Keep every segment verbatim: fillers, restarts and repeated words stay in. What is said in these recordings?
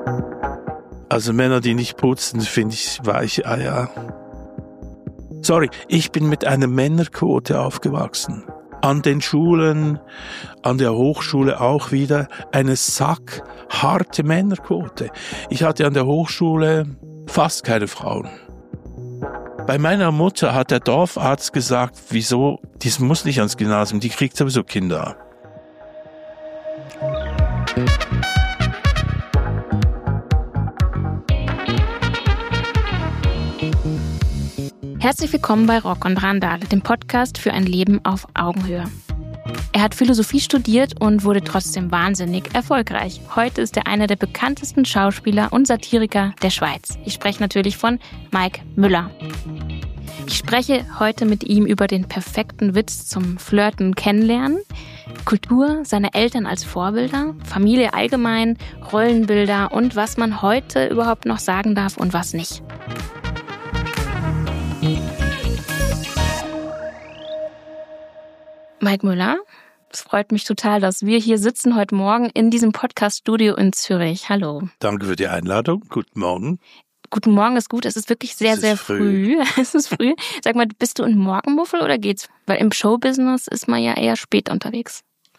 Also Männer, die nicht putzen, finde ich Weicheier. Sorry, ich bin mit einer Männerquote aufgewachsen. An den Schulen, an der Hochschule auch wieder eine sackharte Männerquote. Ich hatte an der Hochschule fast keine Frauen. Bei meiner Mutter hat der Dorfarzt gesagt, wieso, die muss nicht ans Gymnasium, die kriegt sowieso Kinder. Herzlich willkommen bei Rock und Randale, dem Podcast für ein Leben auf Augenhöhe. Er hat Philosophie studiert und wurde trotzdem wahnsinnig erfolgreich. Heute ist er einer der bekanntesten Schauspieler und Satiriker der Schweiz. Ich spreche natürlich von Mike Müller. Ich spreche heute mit ihm über den perfekten Witz zum Flirten und Kennenlernen, Kultur, seine Eltern als Vorbilder, Familie allgemein, Rollenbilder und was man heute überhaupt noch sagen darf und was nicht. Mike Müller, es freut mich total, dass wir hier sitzen heute Morgen in diesem Podcast-Studio in Zürich. Hallo. Danke für die Einladung. Guten Morgen. Guten Morgen ist gut. Es ist wirklich sehr, es ist sehr früh. früh. Es ist früh. Sag mal, bist du ein Morgenmuffel oder geht's? Weil im Showbusiness ist man ja eher spät unterwegs.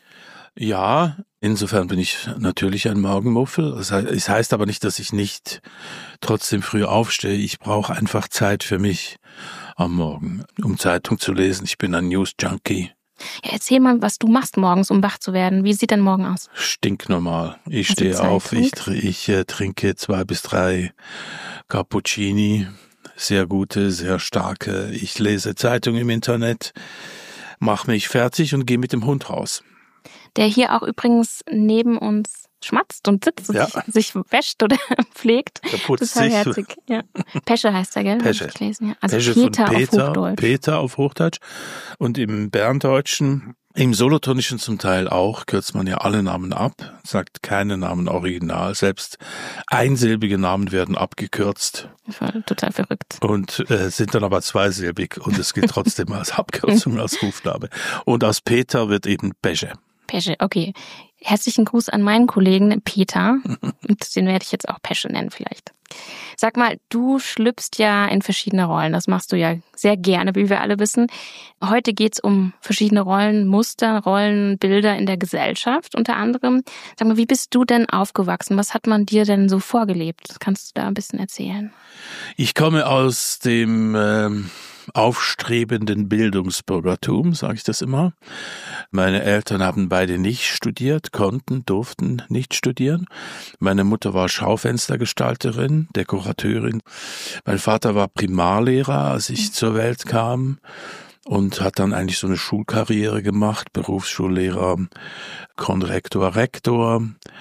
Ja, insofern bin ich natürlich ein Morgenmuffel. Es heißt aber nicht, dass ich nicht trotzdem früh aufstehe. Ich brauche einfach Zeit für mich am Morgen, um Zeitung zu lesen. Ich bin ein News-Junkie. Ja, erzähl mal, was du machst morgens, um wach zu werden. Wie sieht dein Morgen aus? Stinknormal. Ich Also stehe Zeitung? auf, ich, ich äh, trinke zwei bis drei Cappuccini, sehr gute, sehr starke. Ich lese Zeitung im Internet, mache mich fertig und gehe mit dem Hund raus. Der hier auch übrigens neben uns schmatzt und sitzt und ja. sich, sich wäscht oder pflegt. Der putzt Total sich. herzig. Ja. Pesche heißt er, gell? Pesche. Hab ich gelesen, ja. Also Pesche Peter, von Peter, auf Hochdeutsch. Peter auf Hochdeutsch. Und im Berndeutschen, im Solothurnischen zum Teil auch, kürzt man ja alle Namen ab, sagt keine Namen original. Selbst einsilbige Namen werden abgekürzt. Voll, total verrückt. Und äh, sind dann aber zweisilbig und es gilt trotzdem als Abkürzung, als Rufname. Und aus Peter wird eben Pesche. Pesche, okay. Herzlichen Gruß an meinen Kollegen Peter. Und den werde ich jetzt auch Pesche nennen vielleicht. Sag mal, du schlüpfst ja in verschiedene Rollen. Das machst du ja sehr gerne, wie wir alle wissen. Heute geht's um verschiedene Rollenmuster, Rollenbilder in der Gesellschaft unter anderem. Sag mal, wie bist du denn aufgewachsen? Was hat man dir denn so vorgelebt? Kannst du da ein bisschen erzählen? Ich komme aus dem ähm, aufstrebenden Bildungsbürgertum, sage ich das immer. Meine Eltern haben beide nicht studiert, konnten, durften nicht studieren. Meine Mutter war Schaufenstergestalterin, Dekorateurin. Mein Vater war Primarlehrer, als ich zur Welt kam, und hat dann eigentlich so eine Schulkarriere gemacht, Berufsschullehrer, Konrektor, Rektor,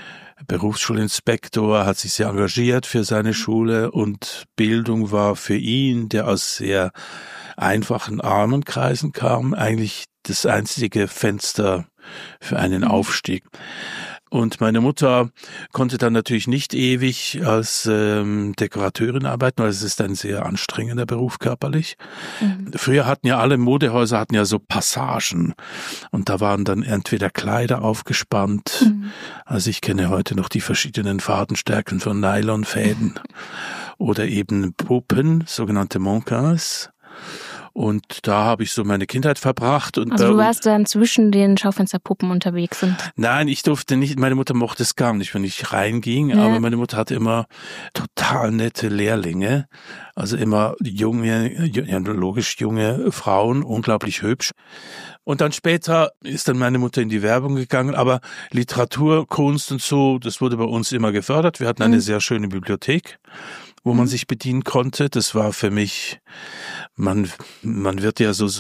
Berufsschulinspektor, hat sich sehr engagiert für seine Schule, und Bildung war für ihn, der aus sehr einfachen, armen Kreisen kam, eigentlich das einzige Fenster für einen Aufstieg. Und meine Mutter konnte dann natürlich nicht ewig als ähm, Dekorateurin arbeiten, weil es ist ein sehr anstrengender Beruf körperlich. Mhm. Früher hatten ja alle Modehäuser hatten ja so Passagen, und da waren dann entweder Kleider aufgespannt, mhm. also ich kenne heute noch die verschiedenen Fadenstärken von Nylonfäden, oder eben Puppen, sogenannte Mannequins. Und da habe ich so meine Kindheit verbracht. Und also du da, warst dann zwischen den Schaufensterpuppen unterwegs. Und nein, ich durfte nicht, meine Mutter mochte es gar nicht, wenn ich reinging, ja. Aber meine Mutter hatte immer total nette Lehrlinge, also immer junge, ja, logisch junge Frauen, unglaublich hübsch. Und dann später ist dann meine Mutter in die Werbung gegangen, aber Literatur, Kunst und so, das wurde bei uns immer gefördert. Wir hatten eine mhm. sehr schöne Bibliothek, wo man sich bedienen konnte. Das war für mich, man man wird ja so,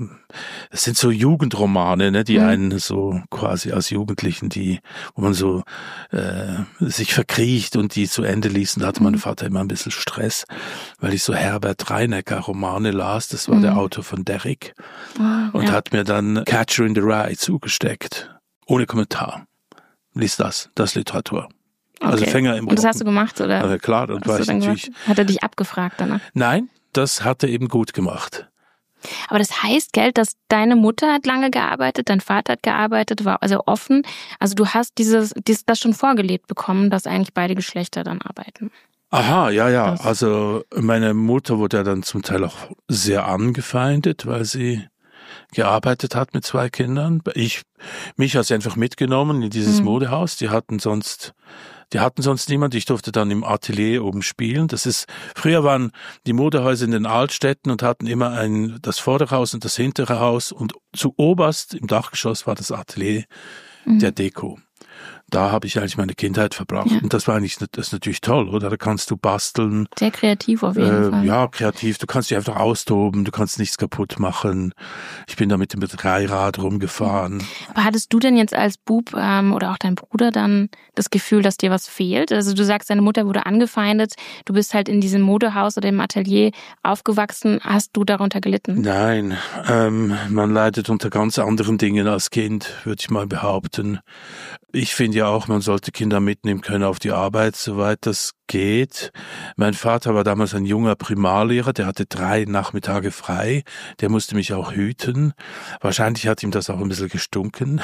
es sind so Jugendromane, ne, die mhm. einen so quasi als Jugendlichen, die, wo man so äh, sich verkriecht und die zu Ende liest. Da hatte mein Vater immer ein bisschen Stress, weil ich so Herbert Reinecker Romane las. Das war mhm. der Autor von Derrick. Oh, und ja. hat mir dann Catcher in the Rye zugesteckt. Ohne Kommentar. Lies das, das ist Literatur. Okay. Also Fänger im Rücken. Und das hast du gemacht, oder? Also klar, dann war ich natürlich. Gemacht? Hat er dich abgefragt danach? Nein, das hat er eben gut gemacht. Aber das heißt, gell, dass deine Mutter hat lange gearbeitet, dein Vater hat gearbeitet, war also offen. Also du hast dieses, dieses das schon vorgelebt bekommen, dass eigentlich beide Geschlechter dann arbeiten. Aha, ja, ja. Also meine Mutter wurde ja dann zum Teil auch sehr angefeindet, weil sie gearbeitet hat mit zwei Kindern. Ich, mich hat sie einfach mitgenommen in dieses mhm. Modehaus. Die hatten sonst, die hatten sonst niemand. Ich durfte dann im Atelier oben spielen. Das ist, früher waren die Modehäuser in den Altstädten und hatten immer ein, das Vorderhaus und das hintere Haus und zu oberst im Dachgeschoss war das Atelier mhm. der Deko. Da habe ich eigentlich meine Kindheit verbracht. Ja. Und das war eigentlich, das ist natürlich toll, oder? Da kannst du basteln. Sehr kreativ auf jeden äh, Fall. Ja, kreativ. Du kannst dich einfach austoben, du kannst nichts kaputt machen. Ich bin da mit dem Dreirad rumgefahren. Aber hattest du denn jetzt als Bub ähm, oder auch dein Bruder dann das Gefühl, dass dir was fehlt? Also du sagst, deine Mutter wurde angefeindet. Du bist halt in diesem Modehaus oder im Atelier aufgewachsen. Hast du darunter gelitten? Nein, ähm, man leidet unter ganz anderen Dingen als Kind, würde ich mal behaupten. Ich finde ja auch, man sollte Kinder mitnehmen können auf die Arbeit, soweit das geht. Mein Vater war damals ein junger Primarlehrer, der hatte drei Nachmittage frei, der musste mich auch hüten. Wahrscheinlich hat ihm das auch ein bisschen gestunken.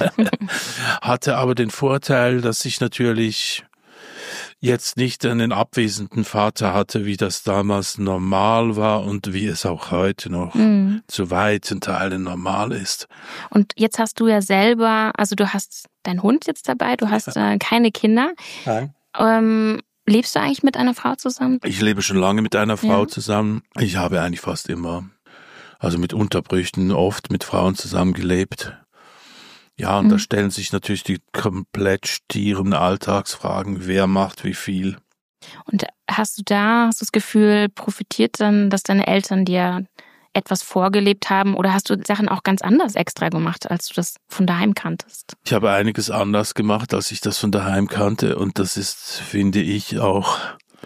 Hatte aber den Vorteil, dass ich natürlich jetzt nicht einen abwesenden Vater hatte, wie das damals normal war und wie es auch heute noch mhm. zu weiten Teilen normal ist. Und jetzt hast du ja selber, also du hast deinen Hund jetzt dabei, du hast äh, keine Kinder. Nein. Ähm, lebst du eigentlich mit einer Frau zusammen? Ich lebe schon lange mit einer Frau ja. zusammen. Ich habe eigentlich fast immer, also mit Unterbrüchen, oft mit Frauen zusammengelebt. Ja, und mhm. da stellen sich natürlich die komplett stieren Alltagsfragen, wer macht wie viel. Und hast du da, hast du das Gefühl, profitiert dann, dass deine Eltern dir etwas vorgelebt haben oder hast du Sachen auch ganz anders extra gemacht, als du das von daheim kanntest? Ich habe einiges anders gemacht, als ich das von daheim kannte und das ist, finde ich, auch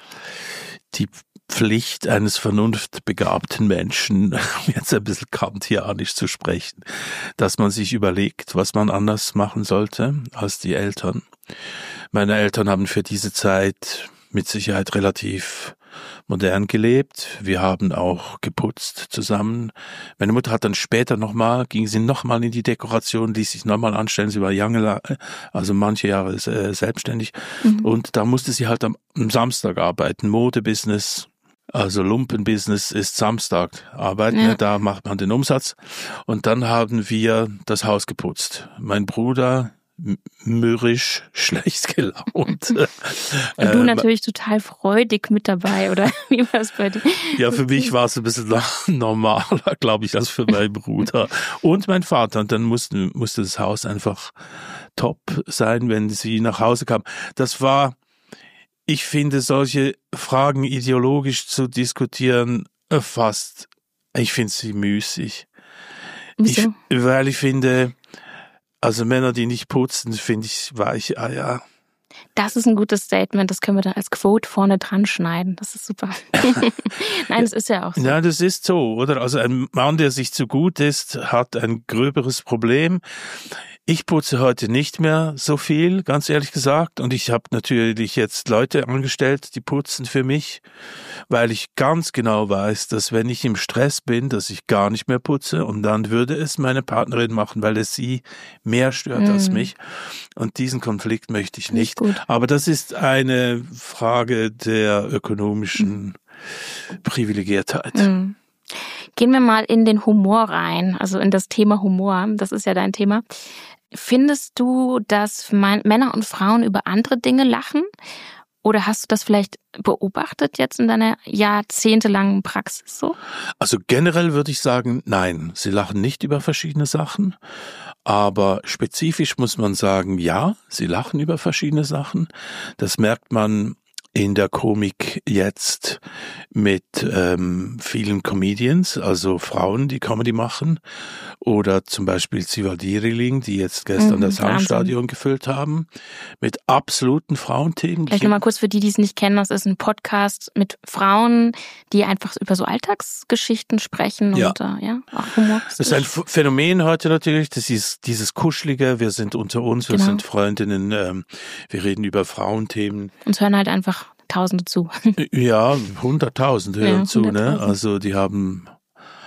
die Pflicht eines vernunftbegabten Menschen, jetzt ein bisschen kantianisch zu sprechen, dass man sich überlegt, was man anders machen sollte als die Eltern. Meine Eltern haben für diese Zeit mit Sicherheit relativ modern gelebt. Wir haben auch geputzt zusammen. Meine Mutter hat dann später nochmal, ging sie nochmal in die Dekoration, ließ sich nochmal anstellen. Sie war lange, also manche Jahre äh, selbstständig. Mhm. Und da musste sie halt am, am Samstag arbeiten. Modebusiness, also Lumpenbusiness ist Samstag Arbeit, ja. ne, da macht man den Umsatz. Und dann haben wir das Haus geputzt. Mein Bruder mürrisch, schlecht gelaunt. Und du äh, natürlich total freudig mit dabei, oder wie war es bei dir? Ja, für mich war es ein bisschen normaler, glaube ich, als für meinen Bruder und mein Vater. Und dann musste, musste das Haus einfach top sein, wenn sie nach Hause kam. Das war, ich finde, solche Fragen ideologisch zu diskutieren fast, ich finde sie müßig. Wieso? Ich, weil ich finde, also Männer, die nicht putzen, finde ich weich Eier. Das ist ein gutes Statement, das können wir dann als Quote vorne dran schneiden. Das ist super. Nein, das ist ja auch so. Ja, das ist so, oder? Also ein Mann, der sich zu gut ist, hat ein gröberes Problem. Ich putze heute nicht mehr so viel, ganz ehrlich gesagt. Und ich habe natürlich jetzt Leute angestellt, die putzen für mich, weil ich ganz genau weiß, dass wenn ich im Stress bin, dass ich gar nicht mehr putze und dann würde es meine Partnerin machen, weil es sie mehr stört mm. als mich. Und diesen Konflikt möchte ich nicht. nicht Aber das ist eine Frage der ökonomischen mm. Privilegiertheit. Mm. Gehen wir mal in den Humor rein, also in das Thema Humor. Das ist ja dein Thema. Findest du, dass Männer und Frauen über andere Dinge lachen? Oder hast du das vielleicht beobachtet jetzt in deiner jahrzehntelangen Praxis so? Also generell würde ich sagen, nein, sie lachen nicht über verschiedene Sachen. Aber spezifisch muss man sagen, ja, sie lachen über verschiedene Sachen. Das merkt man in der Komik jetzt mit ähm, vielen Comedians, also Frauen, die Comedy machen, oder zum Beispiel Sivald Iriling, die jetzt gestern mhm, das Hallenstadion gefüllt haben, mit absoluten Frauenthemen. Vielleicht nochmal kurz für die, die es nicht kennen, das ist ein Podcast mit Frauen, die einfach über so Alltagsgeschichten sprechen ja. und äh, ja, auch Humor. Das ist ein Phänomen heute natürlich, das ist dieses Kuschelige, wir sind unter uns, wir genau. sind Freundinnen, ähm, wir reden über Frauenthemen. Uns hören halt einfach Tausende zu. Ja, hunderttausend hören ja, zu, ne? Also die haben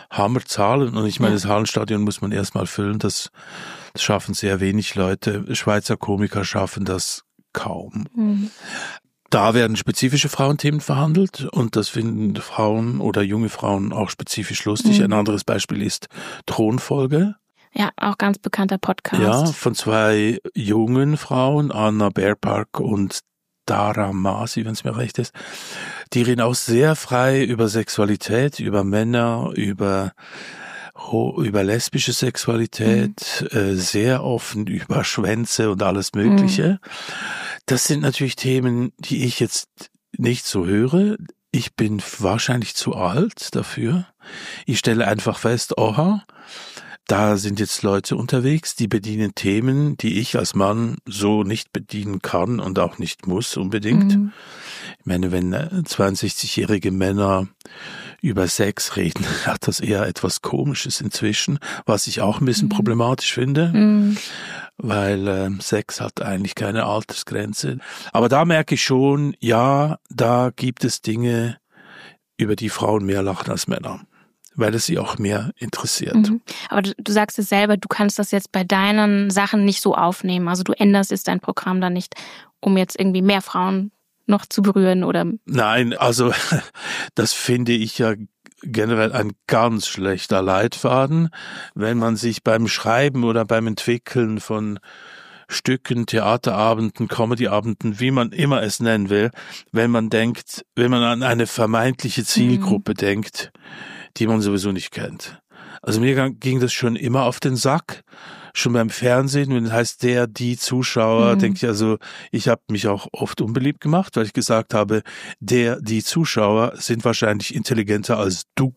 Hammerzahlen. Und ich meine, das Hallenstadion muss man erstmal füllen. Das, das schaffen sehr wenig Leute. Schweizer Komiker schaffen das kaum. Mhm. Da werden spezifische Frauenthemen verhandelt und das finden Frauen oder junge Frauen auch spezifisch lustig. Mhm. Ein anderes Beispiel ist Thronfolge. Ja, auch ganz bekannter Podcast. Ja, von zwei jungen Frauen, Anna Bearpark und Dara Masi, wenn es mir recht ist. Die reden auch sehr frei über Sexualität, über Männer, über über lesbische Sexualität, mhm. äh, sehr offen über Schwänze und alles Mögliche. Mhm. Das sind natürlich Themen, die ich jetzt nicht so höre. Ich bin wahrscheinlich zu alt dafür. Ich stelle einfach fest, oha, da sind jetzt Leute unterwegs, die bedienen Themen, die ich als Mann so nicht bedienen kann und auch nicht muss unbedingt. Mhm. Ich meine, wenn zweiundsechzigjährige Männer über Sex reden, hat das eher etwas Komisches inzwischen, was ich auch ein bisschen mhm. problematisch finde, mhm. weil äh, Sex hat eigentlich keine Altersgrenze. Aber da merke ich schon, ja, da gibt es Dinge, über die Frauen mehr lachen als Männer, weil es sie auch mehr interessiert. Mhm. Aber du, du sagst es selber, du kannst das jetzt bei deinen Sachen nicht so aufnehmen. Also du änderst jetzt dein Programm da nicht, um jetzt irgendwie mehr Frauen noch zu berühren oder? Nein, also das finde ich ja generell ein ganz schlechter Leitfaden, wenn man sich beim Schreiben oder beim Entwickeln von Stücken, Theaterabenden, Comedyabenden, wie man immer es nennen will, wenn man denkt, wenn man an eine vermeintliche Zielgruppe mhm. denkt, die man sowieso nicht kennt. Also mir ging das schon immer auf den Sack, schon beim Fernsehen, wenn es heißt der, die Zuschauer, mhm. denke ich also, ich habe mich auch oft unbeliebt gemacht, weil ich gesagt habe, der, die Zuschauer sind wahrscheinlich intelligenter als du.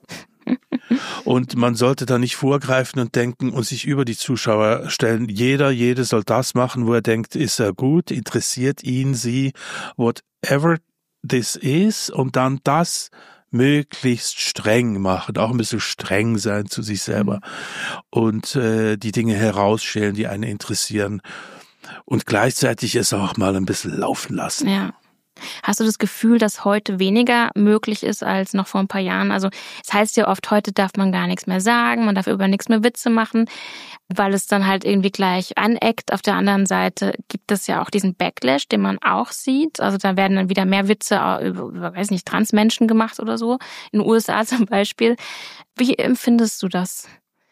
Und man sollte da nicht vorgreifen und denken und sich über die Zuschauer stellen. Jeder, jede soll das machen, wo er denkt, ist er gut, interessiert ihn, sie, whatever this is, und dann das möglichst streng machen, auch ein bisschen streng sein zu sich selber mhm. und äh, die Dinge herausstellen, die einen interessieren und gleichzeitig es auch mal ein bisschen laufen lassen. Ja. Hast du das Gefühl, dass heute weniger möglich ist als noch vor ein paar Jahren? Also es heißt ja oft, heute darf man gar nichts mehr sagen, man darf über nichts mehr Witze machen, weil es dann halt irgendwie gleich aneckt. Auf der anderen Seite gibt es ja auch diesen Backlash, den man auch sieht. Also da werden dann wieder mehr Witze über, über weiß nicht, Transmenschen gemacht oder so, in den U S A zum Beispiel. Wie empfindest du das?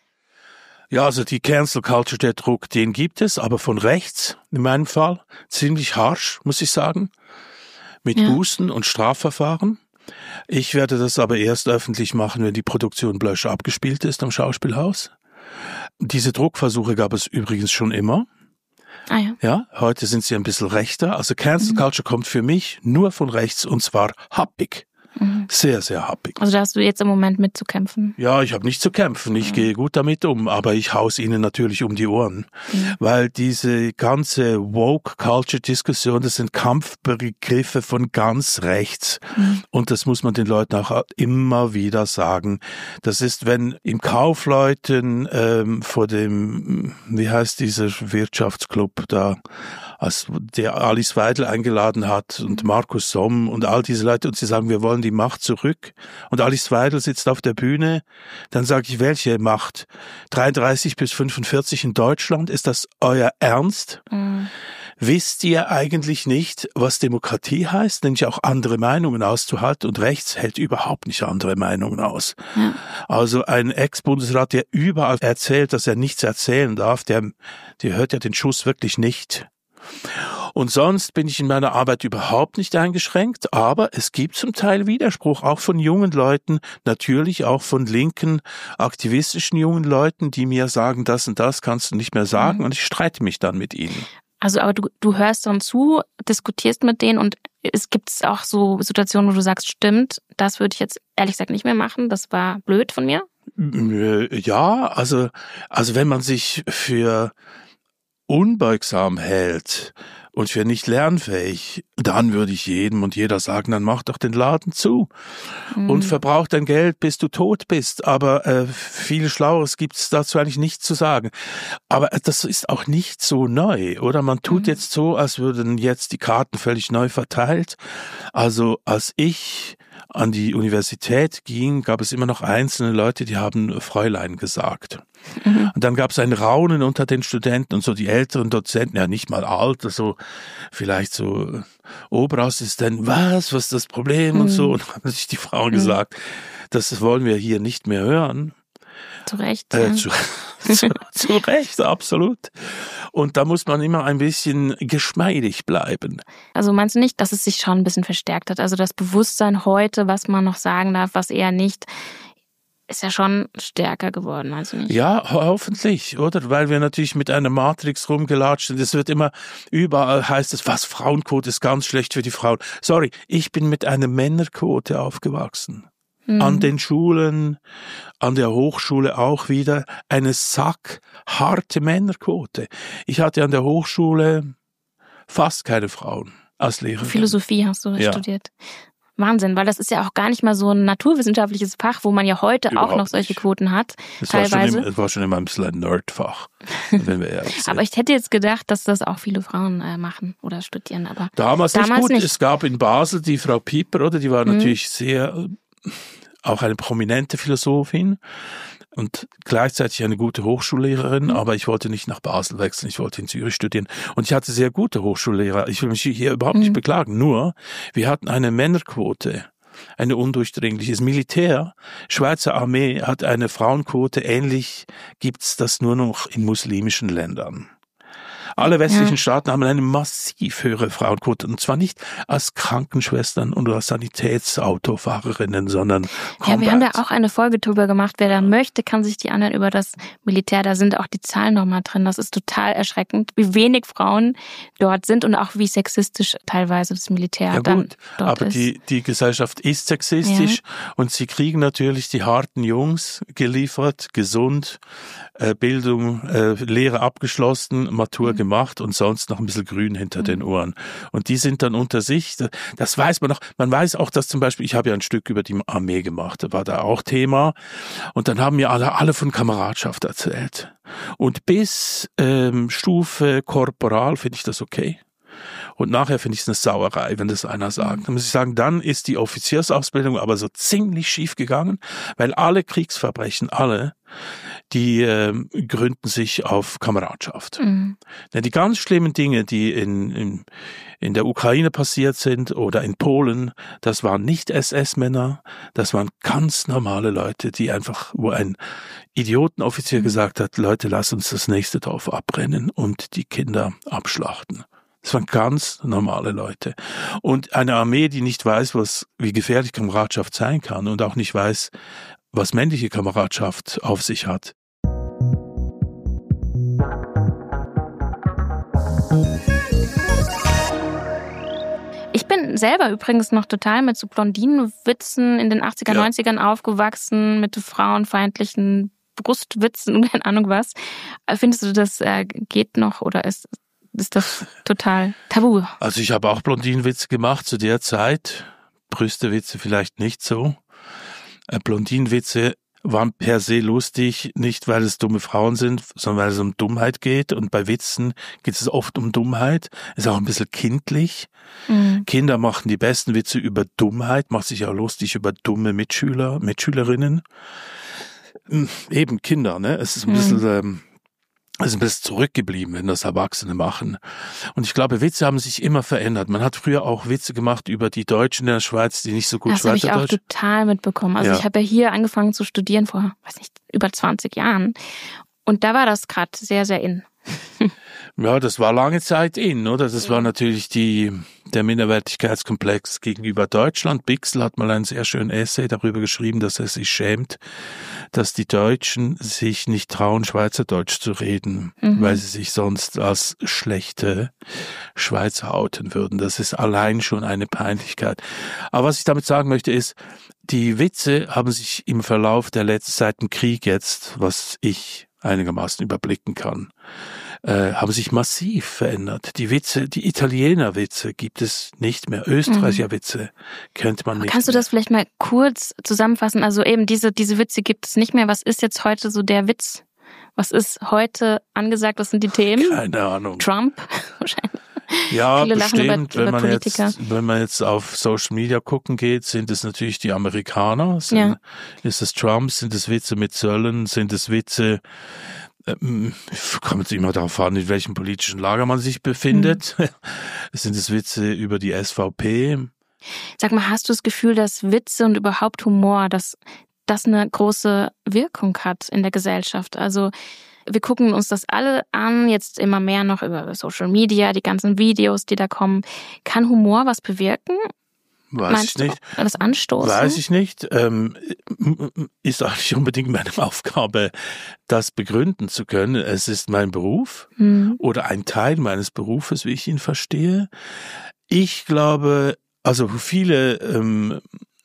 Ja, also die Cancel Culture, der Druck, den gibt es, aber von rechts, in meinem Fall, ziemlich harsch, muss ich sagen. Mit ja. Bußen und Strafverfahren. Ich werde das aber erst öffentlich machen, wenn die Produktion Blösch abgespielt ist am Schauspielhaus. Diese Druckversuche gab es übrigens schon immer. Ah ja. Ja, heute sind sie ein bisschen rechter. Also Cancel mhm. Culture kommt für mich nur von rechts und zwar happig. Mhm. Sehr, sehr happig. Also da hast du jetzt im Moment mit zu kämpfen? Ja, ich habe nicht zu kämpfen. Ich mhm. gehe gut damit um, aber ich hau's ihnen natürlich um die Ohren. Mhm. Weil diese ganze Woke-Culture-Diskussion, das sind Kampfbegriffe von ganz rechts. Mhm. Und das muss man den Leuten auch immer wieder sagen. Das ist, wenn im Kaufleuten ähm, vor dem, wie heißt dieser Wirtschaftsclub da, als der Alice Weidel eingeladen hat und Markus Somm und all diese Leute und sie sagen, wir wollen die Macht zurück und Alice Weidel sitzt auf der Bühne, dann sage ich, welche Macht? dreiunddreißig bis fünfundvierzig in Deutschland? Ist das euer Ernst? Mhm. Wisst ihr eigentlich nicht, was Demokratie heißt? Nämlich auch andere Meinungen auszuhalten und rechts hält überhaupt nicht andere Meinungen aus. Ja. Also ein Ex-Bundesrat, der überall erzählt, dass er nichts erzählen darf, der, der hört ja den Schuss wirklich nicht. Und sonst bin ich in meiner Arbeit überhaupt nicht eingeschränkt, aber es gibt zum Teil Widerspruch, auch von jungen Leuten, natürlich auch von linken, aktivistischen jungen Leuten, die mir sagen, das und das kannst du nicht mehr sagen, mhm. und ich streite mich dann mit ihnen. Also aber du, du hörst dann zu, diskutierst mit denen und es gibt auch so Situationen, wo du sagst, stimmt, das würde ich jetzt ehrlich gesagt nicht mehr machen, das war blöd von mir? Ja, also, also wenn man sich für unbeugsam hält und für nicht lernfähig, dann würde ich jedem und jeder sagen, dann mach doch den Laden zu mhm. und verbrauch dein Geld, bis du tot bist. Aber äh, viel Schlaueres gibt es dazu eigentlich nicht zu sagen. Aber das ist auch nicht so neu, oder? Man tut mhm. jetzt so, als würden jetzt die Karten völlig neu verteilt. Also als ich an die Universität ging, gab es immer noch einzelne Leute, die haben Fräulein gesagt. Mhm. Und dann gab es ein Raunen unter den Studenten und so die älteren Dozenten, ja nicht mal alt, so vielleicht so Oberassistenten, was, was ist das Problem mhm. und so. Und dann haben sich die Frauen mhm. gesagt, das wollen wir hier nicht mehr hören. Zu Recht. Äh, ja. zu, zu, zu Recht, absolut. Und da muss man immer ein bisschen geschmeidig bleiben. Also meinst du nicht, dass es sich schon ein bisschen verstärkt hat? Also das Bewusstsein heute, was man noch sagen darf, was eher nicht, ist ja schon stärker geworden, meinst du nicht? Ja, hoffentlich, oder? Weil wir natürlich mit einer Matrix rumgelatscht sind. Es wird immer, überall heißt es, was, Frauenquote ist ganz schlecht für die Frauen. Sorry, ich bin mit einer Männerquote aufgewachsen. Mhm. An den Schulen, an der Hochschule auch wieder eine sackharte Männerquote. Ich hatte an der Hochschule fast keine Frauen als Lehrerin. Philosophie hast du ja. studiert. Wahnsinn, weil das ist ja auch gar nicht mal so ein naturwissenschaftliches Fach, wo man ja heute Überhaupt auch noch solche nicht. Quoten hat. Es teilweise. War schon, es war schon immer ein bisschen ein Nerdfach, wenn wir ehrlich sind. Aber ich hätte jetzt gedacht, dass das auch viele Frauen äh, machen oder studieren. Aber damals, damals nicht gut. Nicht. Es gab in Basel die Frau Pieper, oder? Die war mhm. natürlich sehr, auch eine prominente Philosophin. Und gleichzeitig eine gute Hochschullehrerin, mhm. aber ich wollte nicht nach Basel wechseln, ich wollte in Zürich studieren. Und ich hatte sehr gute Hochschullehrer, ich will mich hier überhaupt mhm. nicht beklagen, nur wir hatten eine Männerquote, eine undurchdringliche. Das Militär, Schweizer Armee hat eine Frauenquote, ähnlich gibt's das nur noch in muslimischen Ländern. Alle westlichen ja. Staaten haben eine massiv höhere Frauenquote. Und zwar nicht als Krankenschwestern oder als Sanitätsautofahrerinnen, sondern Combat. Ja, wir haben da auch eine Folge drüber gemacht. Wer da möchte, kann sich die anderen über das Militär, da sind auch die Zahlen nochmal drin. Das ist total erschreckend, wie wenig Frauen dort sind und auch wie sexistisch teilweise das Militär ja, dann gut, dort aber ist. Die, die Gesellschaft ist sexistisch ja. und sie kriegen natürlich die harten Jungs geliefert, gesund, äh, Bildung, äh, Lehre abgeschlossen, Matur mhm. gemacht und sonst noch ein bisschen grün hinter mhm. den Ohren. Und die sind dann unter sich, das weiß man noch, man weiß auch, dass zum Beispiel, ich habe ja ein Stück über die Armee gemacht, da war da auch Thema und dann haben mir alle, alle von Kameradschaft erzählt. Und bis ähm, Stufe Korporal finde ich das okay. Und nachher finde ich es eine Sauerei, wenn das einer sagt. Dann muss ich sagen, dann ist die Offiziersausbildung aber so ziemlich schief gegangen, weil alle Kriegsverbrechen, alle, die äh, gründen sich auf Kameradschaft. Mhm. Denn die ganz schlimmen Dinge, die in, in, in der Ukraine passiert sind oder in Polen, das waren nicht S S-Männer, das waren ganz normale Leute, die einfach, wo ein Idiotenoffizier mhm. gesagt hat, Leute, lass uns das nächste Dorf abbrennen und die Kinder abschlachten. Das waren ganz normale Leute. Und eine Armee, die nicht weiß, was, wie gefährlich Kameradschaft sein kann und auch nicht weiß, was männliche Kameradschaft auf sich hat. Ich bin selber übrigens noch total mit so Blondinenwitzen in den achtziger, ja. neunzigern aufgewachsen, mit frauenfeindlichen Brustwitzen, keine Ahnung was. Findest du, das äh, geht noch oder ist Ist das total tabu? Also ich habe auch Blondinenwitze gemacht zu der Zeit. Brüstewitze vielleicht nicht so. Äh, Blondinenwitze waren per se lustig, nicht weil es dumme Frauen sind, sondern weil es um Dummheit geht. Und bei Witzen geht es oft um Dummheit. Ist auch ein bisschen kindlich. Mhm. Kinder machen die besten Witze über Dummheit, macht sich auch lustig über dumme Mitschüler, Mitschülerinnen. Eben Kinder, ne? Es ist ein mhm. bisschen... Ähm, Es ist ein bisschen zurückgeblieben, wenn das Erwachsene machen. Und ich glaube, Witze haben sich immer verändert. Man hat früher auch Witze gemacht über die Deutschen in der Schweiz, die nicht so gut Schweizerdeutsch. Das habe ich auch total mitbekommen. Also ja. ich habe ja hier angefangen zu studieren vor, weiß nicht, über zwanzig Jahren. Und da war das gerade sehr, sehr in. Ja, das war lange Zeit in, oder? Das war natürlich die, der Minderwertigkeitskomplex gegenüber Deutschland. Bixel hat mal einen sehr schönen Essay darüber geschrieben, dass er sich schämt, dass die Deutschen sich nicht trauen, Schweizerdeutsch zu reden, mhm. weil sie sich sonst als schlechte Schweizer outen würden. Das ist allein schon eine Peinlichkeit. Aber was ich damit sagen möchte ist, die Witze haben sich im Verlauf der letzten, seit dem Krieg jetzt, was ich einigermaßen überblicken kann, äh, haben sich massiv verändert. Die Witze, die Italiener-Witze gibt es nicht mehr. Österreicher-Witze könnte man nicht Kannst du mehr. das vielleicht mal kurz zusammenfassen? Also eben diese, diese Witze gibt es nicht mehr. Was ist jetzt heute so der Witz? Was ist heute angesagt? Was sind die Themen? Keine Ahnung. Trump wahrscheinlich. Ja, Viele lachen bestimmt. über, wenn über man Politiker. jetzt, wenn man jetzt auf Social Media gucken geht, sind es natürlich die Amerikaner. Sind, Ja. Ist es Trump? Sind es Witze mit Zöllen? Sind es Witze, ähm, kommt immer darauf an, in welchem politischen Lager man sich befindet. Mhm. Sind es Witze über die S V P? Sag mal, hast du das Gefühl, dass Witze und überhaupt Humor, dass das eine große Wirkung hat in der Gesellschaft? Also wir gucken uns das alle an, jetzt immer mehr noch über Social Media, die ganzen Videos, die da kommen. Kann Humor was bewirken? Weiß Meinst ich nicht. Du, das anstoßen? Weiß ich nicht. Ähm, ist auch nicht unbedingt meine Aufgabe, das begründen zu können. Es ist mein Beruf mhm. oder ein Teil meines Berufes, wie ich ihn verstehe. Ich glaube, also viele ähm,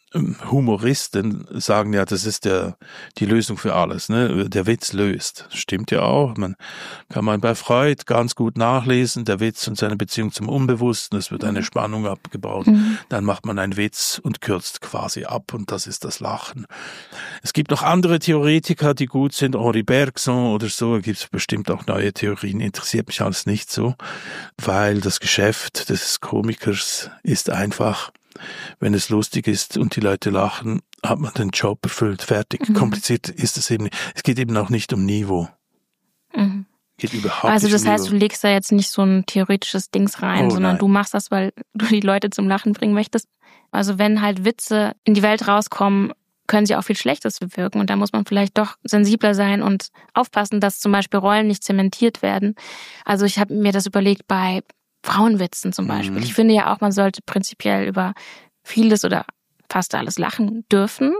Humoristen sagen ja, das ist der die Lösung für alles, ne? Der Witz löst. Stimmt ja auch. Man kann man bei Freud ganz gut nachlesen, der Witz und seine Beziehung zum Unbewussten. Es wird eine Spannung abgebaut. Mhm. Dann macht man einen Witz und kürzt quasi ab und das ist das Lachen. Es gibt noch andere Theoretiker, die gut sind, Henri Bergson oder so. Da gibt es bestimmt auch neue Theorien. Interessiert mich alles nicht so, weil das Geschäft des Komikers ist einfach, wenn es lustig ist und die Leute lachen, hat man den Job erfüllt, fertig. Mhm. Kompliziert ist es eben nicht. Es geht eben auch nicht um Niveau. Mhm. Geht überhaupt also nicht das um heißt, Niveau. du legst da jetzt nicht so ein theoretisches Dings rein, oh, sondern nein. du machst das, weil du die Leute zum Lachen bringen möchtest. Also wenn halt Witze in die Welt rauskommen, können sie auch viel Schlechtes bewirken und da muss man vielleicht doch sensibler sein und aufpassen, dass zum Beispiel Rollen nicht zementiert werden. Also ich habe mir das überlegt bei Frauenwitzen zum Beispiel. Mhm. Ich finde ja auch, man sollte prinzipiell über vieles oder fast alles lachen dürfen.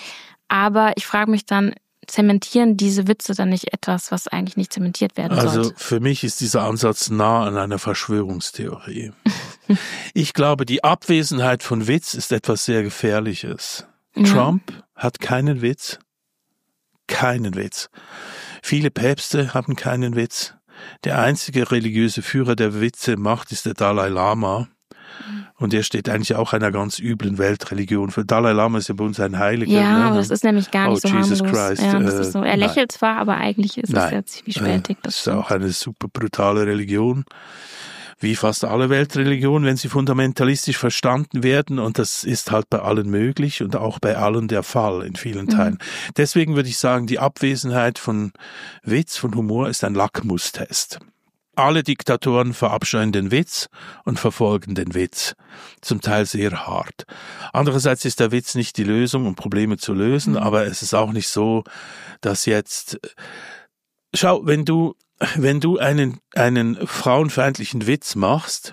Aber ich frage mich dann, zementieren diese Witze dann nicht etwas, was eigentlich nicht zementiert werden also sollte? Also für mich ist dieser Ansatz nah an einer Verschwörungstheorie. Ich glaube, die Abwesenheit von Witz ist etwas sehr Gefährliches. Ja. Trump hat keinen Witz. Keinen Witz. Viele Päpste haben keinen Witz. Der einzige religiöse Führer, der Witze macht, ist der Dalai Lama. Und der steht eigentlich auch einer ganz üblen Weltreligion. Für Dalai Lama ist ja bei uns ein Heiliger. Ja, ne? aber das ist nämlich gar nicht oh, so Jesus harmlos. Christ. Ja, das ist so. Er Nein. lächelt zwar, aber eigentlich ist Nein. es ja zwiespältig. Das, das ist auch eine super brutale Religion. Wie fast alle Weltreligionen, wenn sie fundamentalistisch verstanden werden. Und das ist halt bei allen möglich und auch bei allen der Fall in vielen Teilen. Mhm. Deswegen würde ich sagen, die Abwesenheit von Witz, von Humor ist ein Lackmustest. Alle Diktatoren verabscheuen den Witz und verfolgen den Witz, zum Teil sehr hart. Andererseits ist der Witz nicht die Lösung, um Probleme zu lösen, mhm. aber es ist auch nicht so, dass jetzt... Schau, wenn du, wenn du einen, einen frauenfeindlichen Witz machst,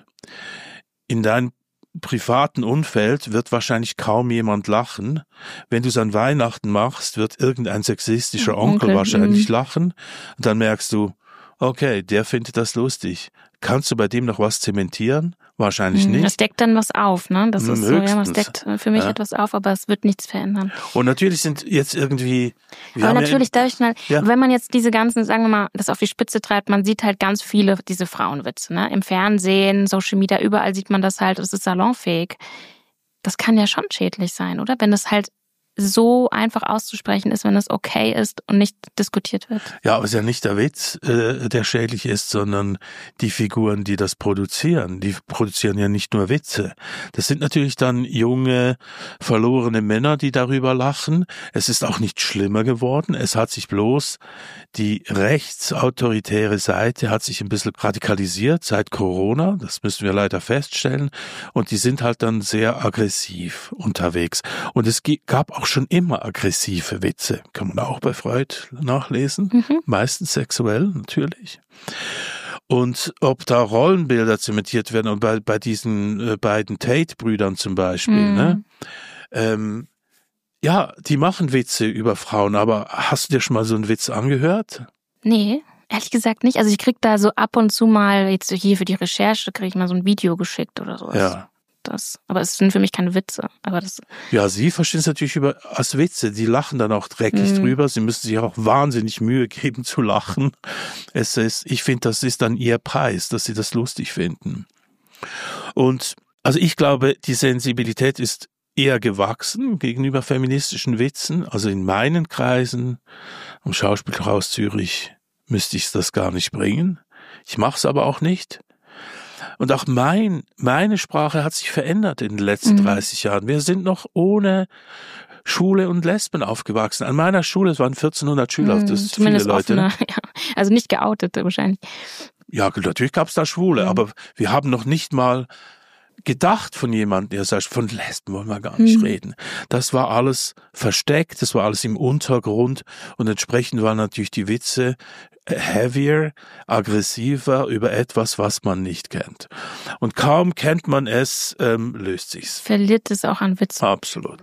in deinem privaten Umfeld wird wahrscheinlich kaum jemand lachen. Wenn du es an Weihnachten machst, wird irgendein sexistischer Onkel, Onkel wahrscheinlich mhm. lachen. Und dann merkst du, okay, der findet das lustig. Kannst du bei dem noch was zementieren? Wahrscheinlich nicht. Das deckt dann was auf, ne? Das ist Höchstens. so, ja, das deckt für mich ja. etwas auf, aber es wird nichts verändern. Und natürlich sind jetzt irgendwie... Aber natürlich, ja, dadurch, ja. wenn man jetzt diese ganzen, sagen wir mal, das auf die Spitze treibt, man sieht halt ganz viele diese Frauenwitze, ne? Im Fernsehen, Social Media, überall sieht man das halt, das ist salonfähig. Das kann ja schon schädlich sein, oder? Wenn das halt so einfach auszusprechen ist, wenn es okay ist und nicht diskutiert wird. Ja, aber es ist ja nicht der Witz, äh, der schädlich ist, sondern die Figuren, die das produzieren. Die produzieren ja nicht nur Witze. Das sind natürlich dann junge, verlorene Männer, die darüber lachen. Es ist auch nicht schlimmer geworden. Es hat sich bloß die rechtsautoritäre Seite hat sich ein bisschen radikalisiert seit Corona. Das müssen wir leider feststellen. Und die sind halt dann sehr aggressiv unterwegs. Und es gab auch schon immer aggressive Witze. Kann man auch bei Freud nachlesen. Mhm. Meistens sexuell, natürlich. Und ob da Rollenbilder zementiert werden, und bei, bei diesen äh, beiden Tate-Brüdern zum Beispiel, mhm. ne? Ähm, ja, die machen Witze über Frauen, aber hast du dir schon mal so einen Witz angehört? Nee, ehrlich gesagt nicht. Also ich krieg da so ab und zu mal, jetzt hier für die Recherche, kriege ich mal so ein Video geschickt oder sowas. Ja. das. Aber es sind für mich keine Witze. Aber das ja, sie verstehen es natürlich über, als Witze. Die lachen dann auch dreckig mhm. drüber. Sie müssen sich auch wahnsinnig Mühe geben zu lachen. Es ist, ich finde, das ist dann ihr Preis, dass sie das lustig finden. Und also ich glaube, die Sensibilität ist eher gewachsen gegenüber feministischen Witzen. Also in meinen Kreisen, am Schauspielhaus Zürich, müsste ich das gar nicht bringen. Ich mache es aber auch nicht. Und auch mein, meine Sprache hat sich verändert in den letzten mhm. dreißig Jahren. Wir sind noch ohne Schwule und Lesben aufgewachsen. An meiner Schule, es waren vierzehnhundert Schüler, mhm, das ist viele Leute. Offener, ja. Also nicht geoutet wahrscheinlich. Ja, natürlich gab es da Schwule, mhm. aber wir haben noch nicht mal gedacht von jemandem, der sagt, von Lesben wollen wir gar nicht mhm. reden. Das war alles versteckt, das war alles im Untergrund und entsprechend waren natürlich die Witze heavier, aggressiver über etwas, was man nicht kennt. Und kaum kennt man es, ähm, löst sich's. Verliert es auch an Witz. Absolut.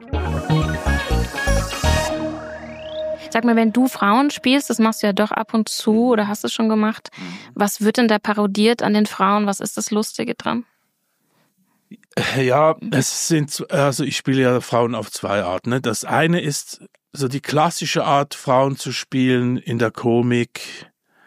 Sag mal, wenn du Frauen spielst, das machst du ja doch ab und zu oder hast es schon gemacht, was wird denn da parodiert an den Frauen? Was ist das Lustige dran? Ja, es sind, also ich spiele ja Frauen auf zwei Arten. Ne? Das eine ist so die klassische Art, Frauen zu spielen in der Komik.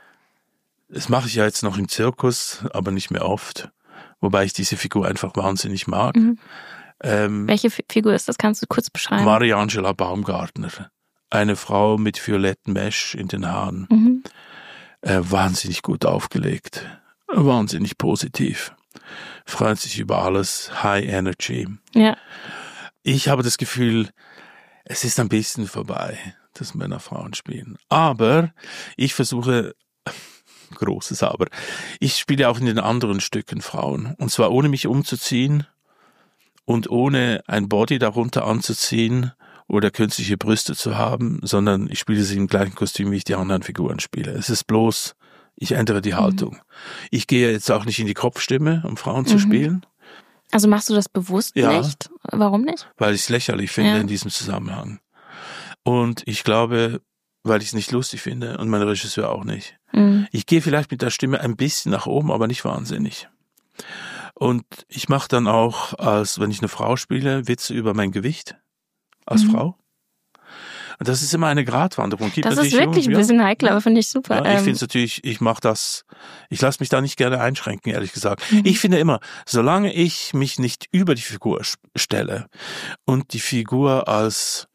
Das mache ich ja jetzt noch im Zirkus, aber nicht mehr oft. Wobei ich diese Figur einfach wahnsinnig mag. Mhm. Ähm, Welche F- Figur ist das? Kannst du kurz beschreiben? Marie-Angela Baumgartner. Eine Frau mit violetten Mesh in den Haaren. Mhm. Äh, wahnsinnig gut aufgelegt. Wahnsinnig positiv. Freut sich über alles. High Energy. Ja. Ich habe das Gefühl, es ist ein bisschen vorbei, dass Männer Frauen spielen. Aber ich versuche, großes Aber, ich spiele auch in den anderen Stücken Frauen. Und zwar ohne mich umzuziehen und ohne ein Body darunter anzuziehen oder künstliche Brüste zu haben, sondern ich spiele sie im gleichen Kostüm, wie ich die anderen Figuren spiele. Es ist bloß, ich ändere die Haltung. Mhm. Ich gehe jetzt auch nicht in die Kopfstimme, um Frauen mhm. zu spielen. Also machst du das bewusst ja, nicht? Warum nicht? Weil ich es lächerlich finde ja. in diesem Zusammenhang. Und ich glaube, weil ich es nicht lustig finde und mein Regisseur auch nicht. Mhm. Ich gehe vielleicht mit der Stimme ein bisschen nach oben, aber nicht wahnsinnig. Und ich mache dann auch, als wenn ich eine Frau spiele, Witze über mein Gewicht als mhm. Frau. Und das ist immer eine Gratwanderung. Gibt das ist wirklich Jungen, ein bisschen ja, heikel, aber finde ich super. Ja, ich ähm. finde es natürlich, ich mache das, ich lasse mich da nicht gerne einschränken, ehrlich gesagt. Mhm. Ich finde immer, solange ich mich nicht über die Figur stelle und die Figur als,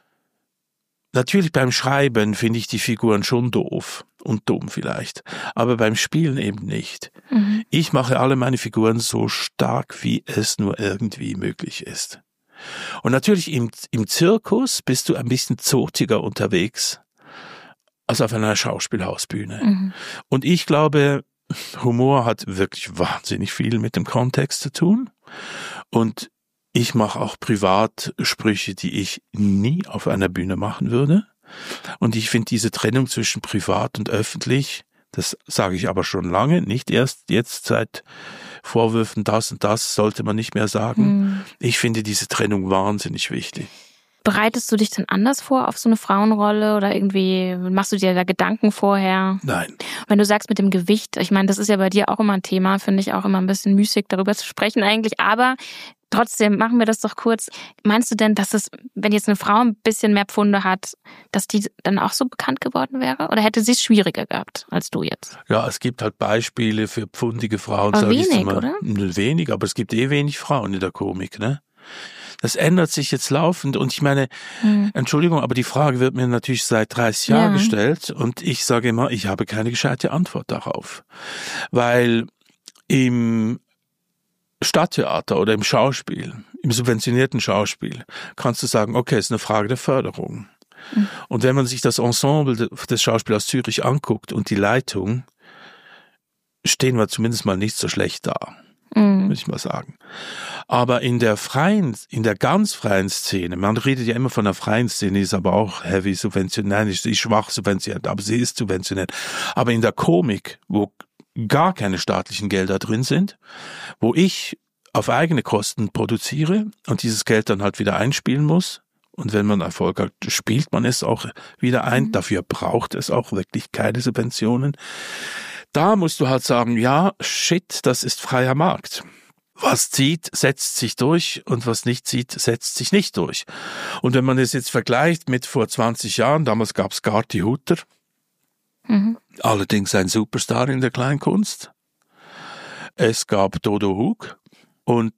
natürlich beim Schreiben finde ich die Figuren schon doof und dumm vielleicht, aber beim Spielen eben nicht. Mhm. Ich mache alle meine Figuren so stark, wie es nur irgendwie möglich ist. Und natürlich im, im Zirkus bist du ein bisschen zotiger unterwegs als auf einer Schauspielhausbühne. Mhm. Und ich glaube, Humor hat wirklich wahnsinnig viel mit dem Kontext zu tun. Und ich mache auch privat Sprüche, die ich nie auf einer Bühne machen würde. Und ich finde diese Trennung zwischen privat und öffentlich, das sage ich aber schon lange, nicht erst jetzt seit Vorwürfen, das und das sollte man nicht mehr sagen. Hm. Ich finde diese Trennung wahnsinnig wichtig. Bereitest du dich denn anders vor auf so eine Frauenrolle oder irgendwie machst du dir da Gedanken vorher? Nein. Wenn du sagst mit dem Gewicht, ich meine, das ist ja bei dir auch immer ein Thema, finde ich auch immer ein bisschen müßig, darüber zu sprechen eigentlich, aber trotzdem machen wir das doch kurz. Meinst du denn, dass es, wenn jetzt eine Frau ein bisschen mehr Pfunde hat, dass die dann auch so bekannt geworden wäre? Oder hätte sie es schwieriger gehabt als du jetzt? Ja, es gibt halt Beispiele für pfundige Frauen. Aber wenig, immer, oder? Wenig, aber es gibt eh wenig Frauen in der Komik, ne? Das ändert sich jetzt laufend und ich meine, hm. Entschuldigung, aber die Frage wird mir natürlich seit dreißig Jahren ja. gestellt und ich sage immer, ich habe keine gescheite Antwort darauf. Weil im Stadttheater oder im Schauspiel, im subventionierten Schauspiel, kannst du sagen, okay, es ist eine Frage der Förderung. Mhm. Und wenn man sich das Ensemble des Schauspielers Zürich anguckt und die Leitung, stehen wir zumindest mal nicht so schlecht da, mhm. würde ich mal sagen. Aber in der freien, in der ganz freien Szene, man redet ja immer von der freien Szene, die ist aber auch heavy subventioniert, sie ist schwach subventioniert, aber sie ist subventioniert. Aber in der Komik, wo gar keine staatlichen Gelder drin sind, wo ich auf eigene Kosten produziere und dieses Geld dann halt wieder einspielen muss. Und wenn man Erfolg hat, spielt man es auch wieder ein. Mhm. Dafür braucht es auch wirklich keine Subventionen. Da musst du halt sagen, ja, shit, das ist freier Markt. was zieht, setzt sich durch und was nicht zieht, setzt sich nicht durch. Und wenn man das jetzt vergleicht mit vor zwanzig Jahren, damals gab es Garty Hutter, mhm. allerdings ein Superstar in der Kleinkunst. Es gab Dodo Hug und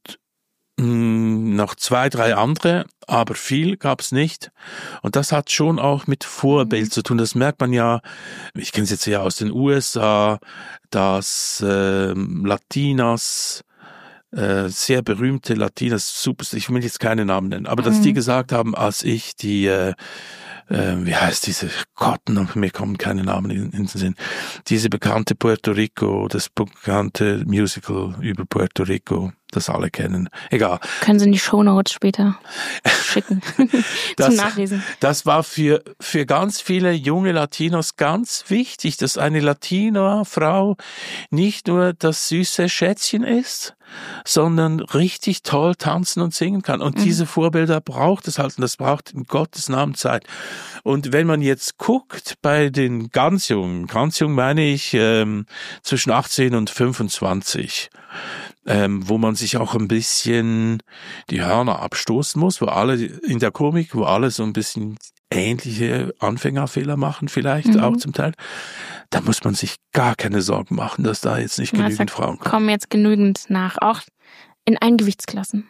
mh, noch zwei, drei andere, aber viel gab es nicht. Und das hat schon auch mit Vorbild mhm. zu tun. Das merkt man ja, ich kenne es jetzt ja aus den U S A, dass äh, Latinas, Äh, sehr berühmte Latinas, super, ich will jetzt keine Namen nennen, aber dass mhm. die gesagt haben, als ich die, äh, äh, wie heißt diese, Gott, mir kommen keine Namen in, in den Sinn, diese bekannte Puerto Rico, das bekannte Musical über Puerto Rico, das alle kennen, egal. Können Sie in die Shownotes später schicken, das, zum Nachlesen. Das war für, für ganz viele junge Latinos ganz wichtig, dass eine Latina-Frau nicht nur das süße Schätzchen ist, sondern richtig toll tanzen und singen kann. Und mhm. diese Vorbilder braucht es halt, und das braucht in Gottes Namen Zeit. Und wenn man jetzt guckt bei den ganz Jungen, ganz jung meine ich ähm, zwischen achtzehn und fünfundzwanzig, ähm, wo man sich auch ein bisschen die Hörner abstoßen muss, wo alle in der Komik, wo alle so ein bisschen ähnliche Anfängerfehler machen vielleicht mhm. auch zum Teil, da muss man sich gar keine Sorgen machen, dass da jetzt nicht genügend ja, Frauen kommen. kommen jetzt genügend nach, auch in allen Gewichtsklassen.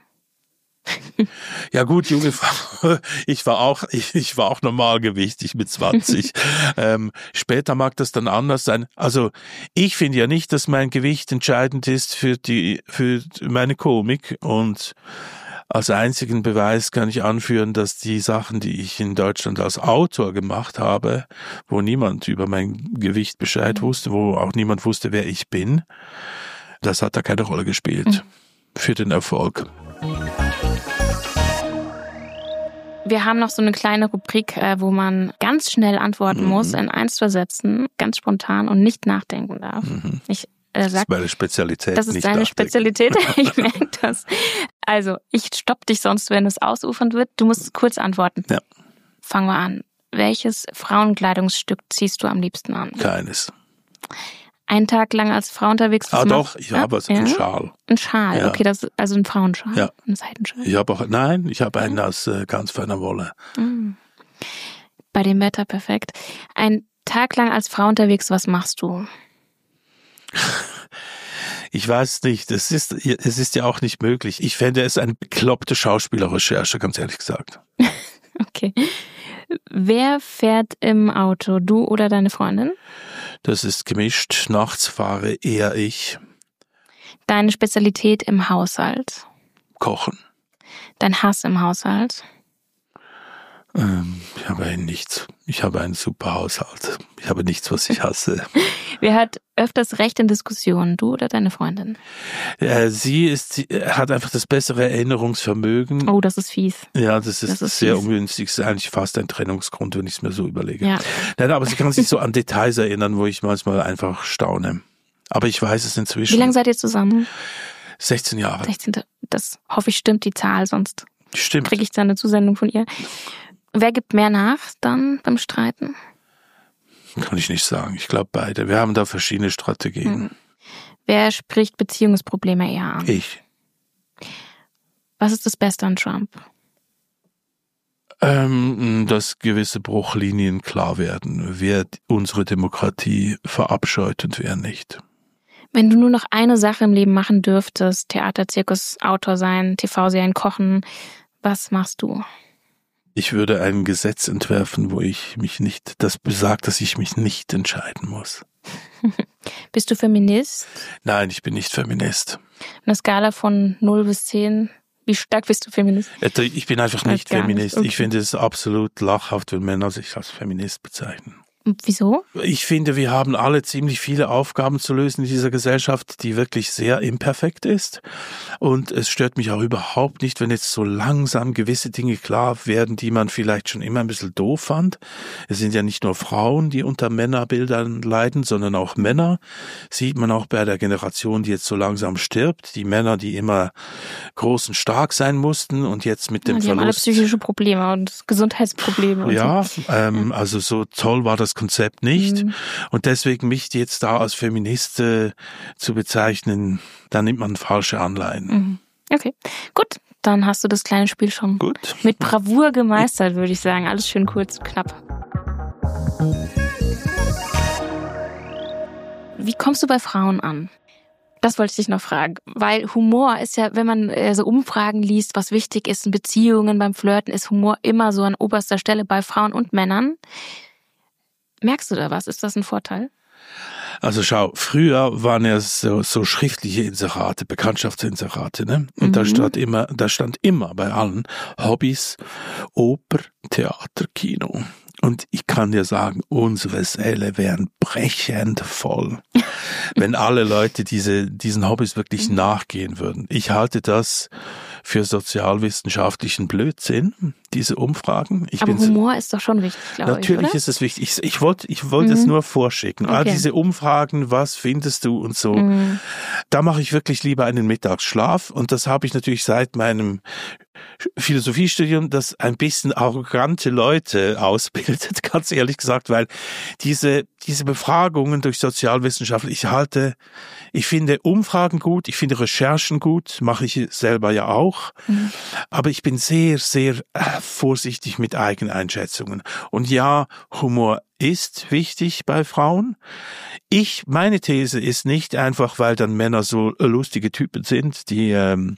Ja gut, junge Frau, ich war auch, ich, ich war auch normalgewichtig mit zwanzig. ähm, später mag das dann anders sein. Also ich finde ja nicht, dass mein Gewicht entscheidend ist für die, für meine Komik, und als einzigen Beweis kann ich anführen, dass die Sachen, die ich in Deutschland als Autor gemacht habe, wo niemand über mein Gewicht Bescheid wusste, wo auch niemand wusste, wer ich bin, das hat da keine Rolle gespielt mhm. für den Erfolg. Wir haben noch so eine kleine Rubrik, wo man ganz schnell antworten mhm. muss, in ein, zwei Sätzen, ganz spontan und nicht nachdenken darf. Mhm. Ich äh, sag, das ist meine Spezialität. Das ist deine Spezialität, ich merke das. Also, ich stopp dich sonst, wenn es ausufernd wird. Du musst kurz antworten. Ja. Fangen wir an. Welches Frauenkleidungsstück ziehst du am liebsten an? Keines. Einen Tag lang als Frau unterwegs? Ah doch, ich habe also ja? einen Schal. Ein Schal, ja. Okay, das ist also ein Frauenschal. Ja. Ein Seidenschal. Ich habe auch, nein, ich habe einen aus äh, ganz feiner Wolle. Mhm. Bei dem Wetter perfekt. Einen Tag lang als Frau unterwegs, was machst du? Ich weiß nicht, es ist, es ist ja auch nicht möglich. Ich fände es eine bekloppte Schauspielerrecherche, ganz ehrlich gesagt. Okay. Wer fährt im Auto, du oder deine Freundin? Das ist gemischt. Nachts fahre eher ich. Deine Spezialität im Haushalt? Kochen. Dein Hass im Haushalt? Ähm, ich habe ein nichts. Ich habe einen super Haushalt. Ich habe nichts, was ich hasse. Wer hat öfters Recht in Diskussionen, du oder deine Freundin? Äh, sie ist, sie hat einfach das bessere Erinnerungsvermögen. Oh, das ist fies. Ja, das ist, das ist sehr fies. ungünstig. Das ist eigentlich fast ein Trennungsgrund, wenn ich es mir so überlege. Ja. Nein, aber sie kann sich so an Details erinnern, wo ich manchmal einfach staune. Aber ich weiß es inzwischen. Wie lange seid ihr zusammen? sechzehn Jahre. sechzehn. Das hoffe ich stimmt, die Zahl, sonst Stimmt. kriege ich da eine Zusendung von ihr. Wer gibt mehr nach dann beim Streiten? Kann ich nicht sagen. Ich glaube beide. Wir haben da verschiedene Strategien. Mhm. Wer spricht Beziehungsprobleme eher an? Ich. Was ist das Beste an Trump? Ähm, dass gewisse Bruchlinien klar werden. Wer unsere Demokratie verabscheut und wer nicht. Wenn du nur noch eine Sache im Leben machen dürftest, Theater, Zirkus, Autor sein, T V-Serien, Kochen, was machst du? Ich würde ein Gesetz entwerfen, wo ich mich nicht, das besagt, dass ich mich nicht entscheiden muss. Bist du Feminist? Nein, ich bin nicht Feminist. Eine Skala von null bis zehn, wie stark bist du Feminist? Ich bin einfach nicht Feminist. Nicht. Okay. Ich finde es absolut lachhaft, wenn Männer sich als Feminist bezeichnen. Und wieso? Ich finde, wir haben alle ziemlich viele Aufgaben zu lösen in dieser Gesellschaft, die wirklich sehr imperfekt ist. Und es stört mich auch überhaupt nicht, wenn jetzt so langsam gewisse Dinge klar werden, die man vielleicht schon immer ein bisschen doof fand. Es sind ja nicht nur Frauen, die unter Männerbildern leiden, sondern auch Männer. Sieht man auch bei der Generation, die jetzt so langsam stirbt. Die Männer, die immer groß und stark sein mussten und jetzt mit dem ja, die Verlust... haben alle psychische Probleme und Gesundheitsprobleme. Und ja, so. ähm, also so toll war das das Konzept nicht. Mhm. Und deswegen mich jetzt da als Feminist äh, zu bezeichnen, da nimmt man falsche Anleihen. Mhm. Okay, gut. Dann hast du das kleine Spiel schon Gut. mit Bravour gemeistert, würde ich sagen. Alles schön kurz und knapp. Wie kommst du bei Frauen an? Das wollte ich dich noch fragen. Weil Humor ist ja, wenn man so Umfragen liest, was wichtig ist in Beziehungen, beim Flirten, ist Humor immer so an oberster Stelle bei Frauen und Männern. Merkst du da was? Ist das ein Vorteil? Also schau, früher waren ja so, so schriftliche Inserate, Bekanntschaftsinserate, ne? Und mhm. da stand immer, da stand immer bei allen Hobbys, Oper, Theater, Kino. Und ich kann dir sagen, unsere Säle wären brechend voll, wenn alle Leute diese, diesen Hobbys wirklich mhm. nachgehen würden. Ich halte das für sozialwissenschaftlichen Blödsinn, diese Umfragen. Ich Aber Humor ist doch schon wichtig, glaube ich, Natürlich oder? Ist es wichtig. Ich, ich wollte ich wollte mhm. es nur vorschicken. Okay. All diese Umfragen, was findest du und so, mhm. da mache ich wirklich lieber einen Mittagsschlaf. Und das habe ich natürlich seit meinem Philosophiestudium, das ein bisschen arrogante Leute ausbildet, ganz ehrlich gesagt, weil diese diese Befragungen durch Sozialwissenschaftler, ich halte, ich finde Umfragen gut, ich finde Recherchen gut, mache ich selber ja auch, mhm. aber ich bin sehr, sehr äh, vorsichtig mit Eigeneinschätzungen. Und ja, Humor ist wichtig bei Frauen. Ich, meine These ist nicht einfach, weil dann Männer so lustige Typen sind, die ähm,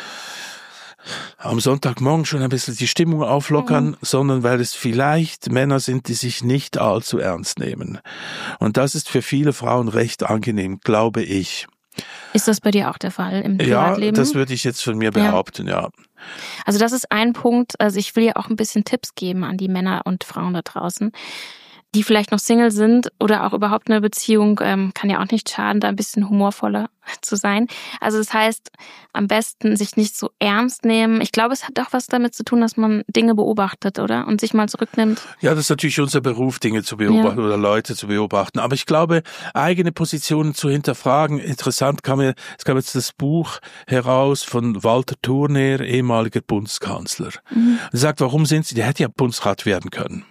am Sonntagmorgen schon ein bisschen die Stimmung auflockern, mhm. sondern weil es vielleicht Männer sind, die sich nicht allzu ernst nehmen. Und das ist für viele Frauen recht angenehm, glaube ich. Ist das bei dir auch der Fall im Privatleben? Ja, das würde ich jetzt von mir behaupten, ja. ja. Also das ist ein Punkt, also ich will ja auch ein bisschen Tipps geben an die Männer und Frauen da draußen, die vielleicht noch Single sind oder auch überhaupt eine Beziehung, ähm, kann ja auch nicht schaden, da ein bisschen humorvoller zu sein. Also das heißt, am besten sich nicht so ernst nehmen. Ich glaube, es hat auch was damit zu tun, dass man Dinge beobachtet, oder? Und sich mal zurücknimmt. Ja, das ist natürlich unser Beruf, Dinge zu beobachten ja. oder Leute zu beobachten. Aber ich glaube, eigene Positionen zu hinterfragen, interessant kam mir, es kam jetzt das Buch heraus von Walter Thurner, ehemaliger Bundeskanzler. Mhm. Er sagt, warum sind Sie, der hätte ja Bundesrat werden können.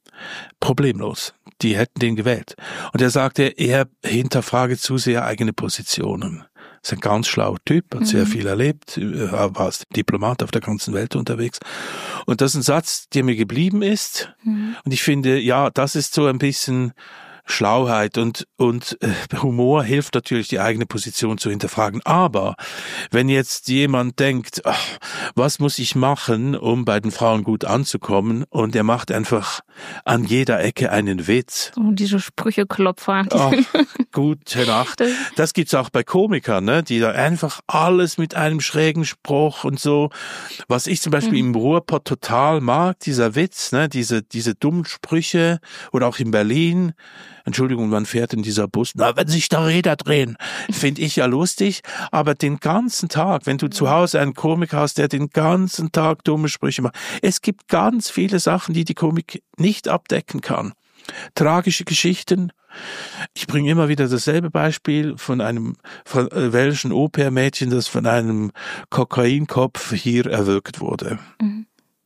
Problemlos. Die hätten den gewählt. Und er sagte, er hinterfrage zu sehr eigene Positionen. Das ist ein ganz schlauer Typ, hat mhm. sehr viel erlebt, war als Diplomat auf der ganzen Welt unterwegs. Und das ist ein Satz, der mir geblieben ist. Mhm. Und ich finde, ja, das ist so ein bisschen Schlauheit und und äh, Humor hilft natürlich, die eigene Position zu hinterfragen. Aber wenn jetzt jemand denkt, ach, was muss ich machen, um bei den Frauen gut anzukommen, und er macht einfach an jeder Ecke einen Witz. Oh, diese Sprücheklopfer. Ach, gute Nacht. Das gibt's auch bei Komikern, ne, die da einfach alles mit einem schrägen Spruch und so. Was ich zum Beispiel mhm. im Ruhrpott total mag, dieser Witz, ne, diese diese dummen Sprüche, oder auch in Berlin. Entschuldigung, wann fährt denn dieser Bus? Na, wenn sich da Räder drehen, finde ich ja lustig. Aber den ganzen Tag, wenn du zu Hause einen Komiker hast, der den ganzen Tag dumme Sprüche macht, es gibt ganz viele Sachen, die die Komik nicht abdecken kann. Tragische Geschichten. Ich bringe immer wieder dasselbe Beispiel von einem welschen Au-pair-Mädchen, das von einem Kokainkopf hier erwürgt wurde. Mhm.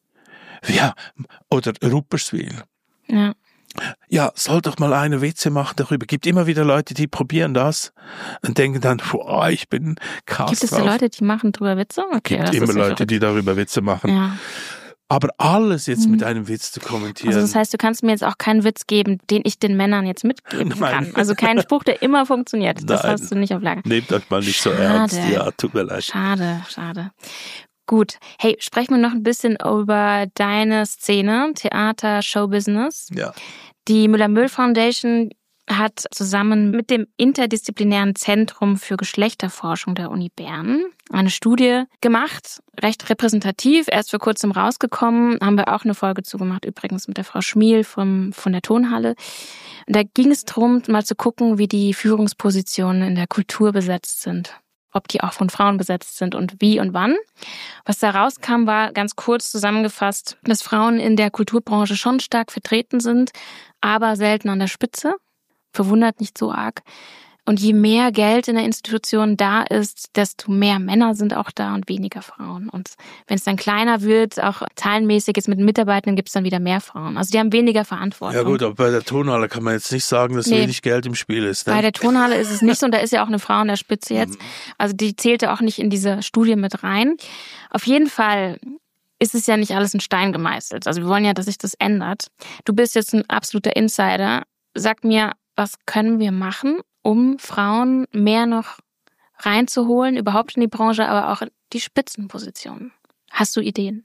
Ja, oder Rupperswil. Ja. Ja, soll doch mal eine Witze machen darüber. Gibt immer wieder Leute, die probieren das und denken dann, boah, ich bin krass. Gibt es da Leute, die machen drüber Witze? Okay, Gibt immer Leute, verrückt. die darüber Witze machen. Ja. Aber alles jetzt mhm. mit einem Witz zu kommentieren. Also das heißt, du kannst mir jetzt auch keinen Witz geben, den ich den Männern jetzt mitgeben Nein. kann. Also keinen Spruch, der immer funktioniert. Das Nein. hast du nicht auf Lager. Nehmt euch mal nicht schade. so ernst. Ja, tut mir leid. Schade, schade. Gut. Hey, sprechen wir noch ein bisschen über deine Szene, Theater, Showbusiness. Ja. Die Müller-Möhl Foundation hat zusammen mit dem Interdisziplinären Zentrum für Geschlechterforschung der Uni Bern eine Studie gemacht, recht repräsentativ, erst vor kurzem rausgekommen, haben wir auch eine Folge zugemacht, übrigens mit der Frau Schmiel vom, von der Tonhalle. Und da ging es darum, mal zu gucken, wie die Führungspositionen in der Kultur besetzt sind. Ob die auch von Frauen besetzt sind und wie und wann. Was da rauskam, war ganz kurz zusammengefasst, dass Frauen in der Kulturbranche schon stark vertreten sind, aber selten an der Spitze. Verwundert nicht so arg. Und je mehr Geld in der Institution da ist, desto mehr Männer sind auch da und weniger Frauen. Und wenn es dann kleiner wird, auch zahlenmäßig jetzt mit Mitarbeitenden, gibt es dann wieder mehr Frauen. Also die haben weniger Verantwortung. Ja gut, aber bei der Tonhalle kann man jetzt nicht sagen, dass nee. wenig Geld im Spiel ist. Ne? Bei der Tonhalle ist es nicht so und da ist ja auch eine Frau an der Spitze jetzt. Also die zählte auch nicht in diese Studie mit rein. Auf jeden Fall ist es ja nicht alles in Stein gemeißelt. Also wir wollen ja, dass sich das ändert. Du bist jetzt ein absoluter Insider. Sag mir, was können wir machen, um Frauen mehr noch reinzuholen, überhaupt in die Branche, aber auch in die Spitzenpositionen? Hast du Ideen?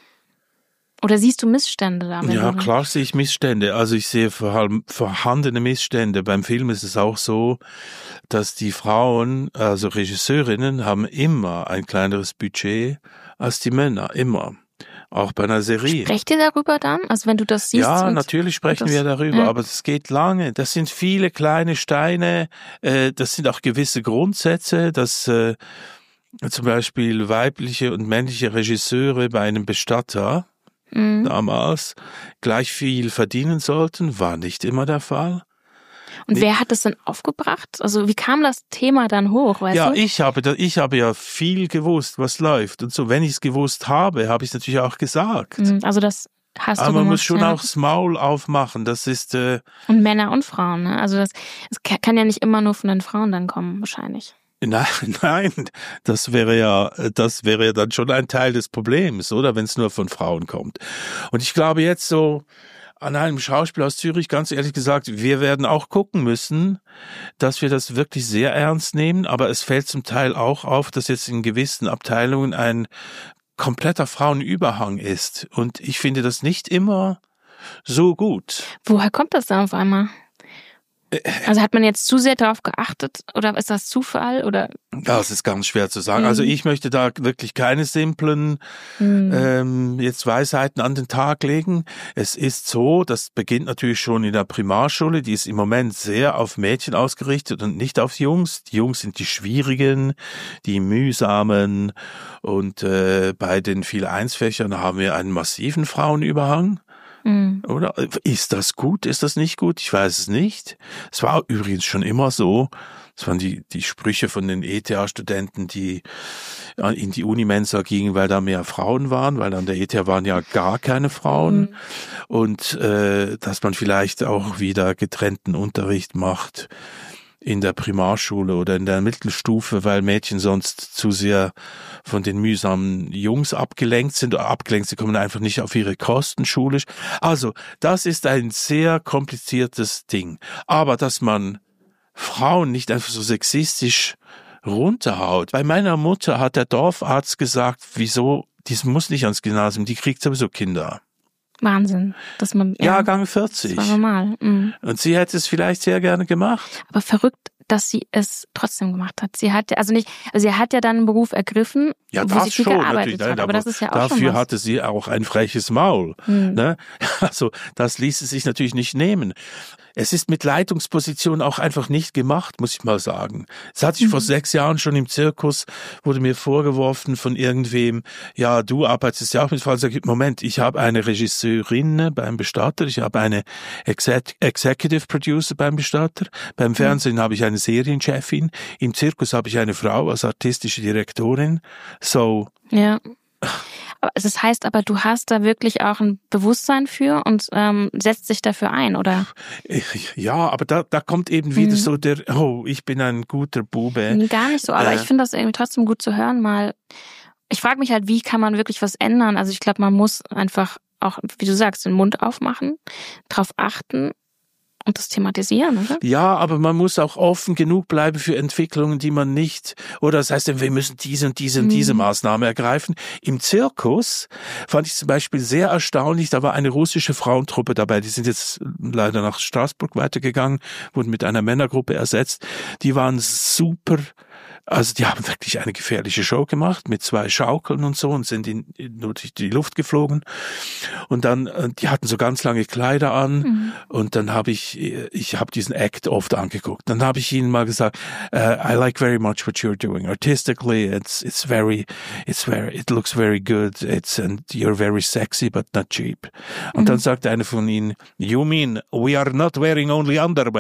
Oder siehst du Missstände da? Ja, klar sehe ich Missstände. Also ich sehe vor allem vorhandene Missstände. Beim Film ist es auch so, dass die Frauen, also Regisseurinnen, haben immer ein kleineres Budget als die Männer, immer. Auch bei einer Serie. Sprecht ihr darüber dann? Also wenn du das siehst? Ja, natürlich sprechen das, wir darüber, ja. aber es geht lange. Das sind viele kleine Steine, äh, das sind auch gewisse Grundsätze, dass äh, zum Beispiel weibliche und männliche Regisseure bei einem Bestatter mhm. damals gleich viel verdienen sollten, war nicht immer der Fall. Und wer hat das denn aufgebracht? Also wie kam das Thema dann hoch, weißt ja, du? Ja, ich habe, ich habe ja viel gewusst, was läuft. Und so, wenn ich es gewusst habe, habe ich es natürlich auch gesagt. Also das hast du Aber man gemacht, muss schon ja. auch das Maul aufmachen. Das ist äh, und Männer und Frauen, ne? Also das, das kann ja nicht immer nur von den Frauen dann kommen, wahrscheinlich. Nein, nein, das wäre ja, das wäre ja dann schon ein Teil des Problems, oder? Wenn es nur von Frauen kommt. Und ich glaube jetzt so, an einem Schauspiel aus Zürich, ganz ehrlich gesagt, wir werden auch gucken müssen, dass wir das wirklich sehr ernst nehmen, aber es fällt zum Teil auch auf, dass jetzt in gewissen Abteilungen ein kompletter Frauenüberhang ist und ich finde das nicht immer so gut. Woher kommt das dann auf einmal? Also hat man jetzt zu sehr darauf geachtet oder ist das Zufall oder? Das ist ganz schwer zu sagen. Mhm. Also ich möchte da wirklich keine simplen mhm. ähm, jetzt Weisheiten an den Tag legen. Es ist so, das beginnt natürlich schon in der Primarschule, die ist im Moment sehr auf Mädchen ausgerichtet und nicht auf Jungs. Die Jungs sind die schwierigen, die mühsamen und äh, bei den vier eins Fächern haben wir einen massiven Frauenüberhang. Oder? Ist das gut? Ist das nicht gut? Ich weiß es nicht. Es war übrigens schon immer so. Das waren die, die Sprüche von den E T H-Studenten, die in die Unimensa gingen, weil da mehr Frauen waren, weil an der E T H waren ja gar keine Frauen. Mhm. Und äh, dass man vielleicht auch wieder getrennten Unterricht macht in der Primarschule oder in der Mittelstufe, weil Mädchen sonst zu sehr von den mühsamen Jungs abgelenkt sind oder abgelenkt, sie kommen einfach nicht auf ihre Kosten schulisch. Also, das ist ein sehr kompliziertes Ding. Aber dass man Frauen nicht einfach so sexistisch runterhaut. Bei meiner Mutter hat der Dorfarzt gesagt, wieso, die muss nicht ans Gymnasium, die kriegt sowieso Kinder. Wahnsinn, dass man ja, Jahrgang vierzig. Das war normal. Mhm. Und sie hätte es vielleicht sehr gerne gemacht. Aber verrückt, dass sie es trotzdem gemacht hat. Sie hat also nicht, also sie hat ja dann einen Beruf ergriffen, ja, wo das sie viel schon, gearbeitet hat. Aber, aber das ist ja auch dafür schon was. hatte sie auch ein freches Maul. Mhm. Ne? Also das ließ sie sich natürlich nicht nehmen. Es ist mit Leitungsposition auch einfach nicht gemacht, muss ich mal sagen. Das hatte ich mhm. vor sechs Jahren schon im Zirkus, wurde mir vorgeworfen von irgendwem, ja, du arbeitest ja auch mit Frauen. Sag ich, Moment, ich habe eine Regisseurin beim Bestatter, ich habe eine Exec- Executive Producer beim Bestatter, beim Fernsehen mhm. habe ich eine Serienchefin, im Zirkus habe ich eine Frau als artistische Direktorin. So. Ja. Das heißt aber, du hast da wirklich auch ein Bewusstsein für und ähm, setzt dich dafür ein, oder? Ja, aber da, da kommt eben wieder mhm. so der, oh, ich bin ein guter Bube. Gar nicht so, aber äh. ich finde das irgendwie trotzdem gut zu hören mal. Ich frage mich halt, wie kann man wirklich was ändern? Also ich glaube, man muss einfach auch, wie du sagst, den Mund aufmachen, drauf achten und das thematisieren, oder? Ja, aber man muss auch offen genug bleiben für Entwicklungen, die man nicht, oder das heißt, wir müssen diese und diese und diese mhm. Maßnahme ergreifen. Im Zirkus fand ich zum Beispiel sehr erstaunlich, da war eine russische Frauentruppe dabei, die sind jetzt leider nach Straßburg weitergegangen, wurden mit einer Männergruppe ersetzt. Die waren super. Also die haben wirklich eine gefährliche Show gemacht mit zwei Schaukeln und so und sind in, in, nur durch die Luft geflogen. Und dann, die hatten so ganz lange Kleider an mhm. und dann habe ich, ich habe diesen Act oft angeguckt. Dann habe ich ihnen mal gesagt, uh, I like very much what you're doing. Artistically, it's it's very, it's very, it looks very good. It's and you're very sexy, but not cheap. Und mhm. dann sagte einer von ihnen, you mean we are not wearing only underwear?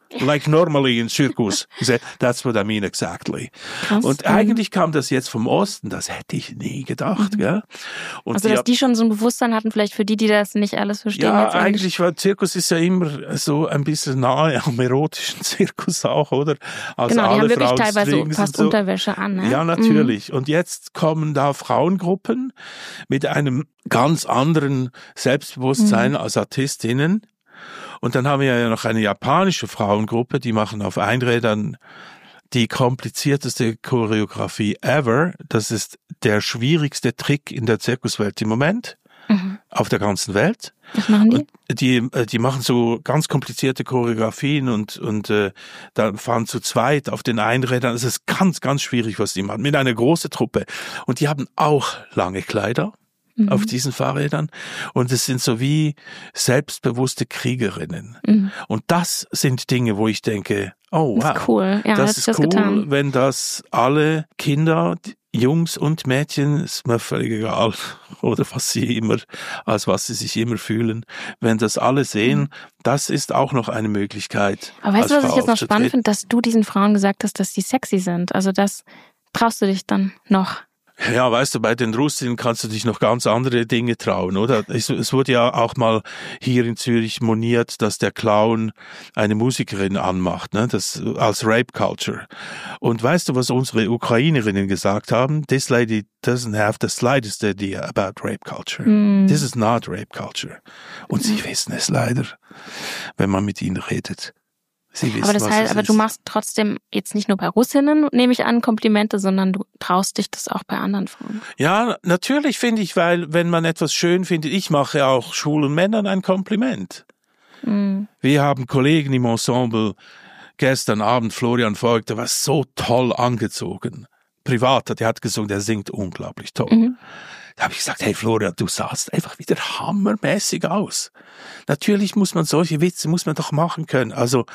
Like normally in circus. That's what I mean exactly. Krass. Und eigentlich kam das jetzt vom Osten, das hätte ich nie gedacht. Mhm. Gell? Und also, dass die, die schon so ein Bewusstsein hatten, vielleicht für die, die das nicht alles verstehen. Ja, eigentlich, weil Zirkus ist ja immer so ein bisschen nahe am erotischen Zirkus auch, oder? Also genau, die alle haben wirklich Frauen teilweise fast so. Unterwäsche an. Ne? Ja, natürlich. Mhm. Und jetzt kommen da Frauengruppen mit einem ganz anderen Selbstbewusstsein mhm. als Artistinnen. Und dann haben wir ja noch eine japanische Frauengruppe, die machen auf Einrädern die komplizierteste Choreografie ever. Das ist der schwierigste Trick in der Zirkuswelt im Moment, mhm. auf der ganzen Welt. Was machen die? Und die, die machen so ganz komplizierte Choreografien und, und äh, dann fahren zu zweit auf den Einrädern. Es ist ganz, ganz schwierig, was die machen, mit einer großen Truppe. Und die haben auch lange Kleider. Mhm. Auf diesen Fahrrädern. Und es sind so wie selbstbewusste Kriegerinnen. Mhm. Und das sind Dinge, wo ich denke, oh wow, das ist cool, ja, das ist das cool, getan. Wenn das alle Kinder, Jungs und Mädchen, ist mir völlig egal, oder was sie immer, als was sie sich immer fühlen, wenn das alle sehen, mhm. das ist auch noch eine Möglichkeit. Aber weißt du, was ich jetzt noch spannend finde, dass du diesen Frauen gesagt hast, dass die sexy sind. Also das traust du dich dann noch. Ja, weißt du, bei den Russinnen kannst du dich noch ganz andere Dinge trauen, oder? Es, es wurde ja auch mal hier in Zürich moniert, dass der Clown eine Musikerin anmacht, ne? Das als Rape Culture. Und weißt du, was unsere Ukrainerinnen gesagt haben? This lady doesn't have the slightest idea about rape culture. Mm. This is not rape culture. Und sie wissen es leider, wenn man mit ihnen redet. Sie wissen, aber das heißt, aber ist. Du machst trotzdem jetzt nicht nur bei Russinnen, nehme ich an, Komplimente, sondern du traust dich das auch bei anderen Frauen. Ja, natürlich finde ich, weil wenn man etwas schön findet, ich mache auch schwulen Männern ein Kompliment. Mhm. Wir haben Kollegen im Ensemble, gestern Abend Florian Voigt, der war so toll angezogen. Privat, der hat gesungen, der singt unglaublich toll. Mhm. Da habe ich gesagt, hey Florian, du sahst einfach wieder hammermäßig aus. Natürlich muss man solche Witze, muss man doch machen können. Also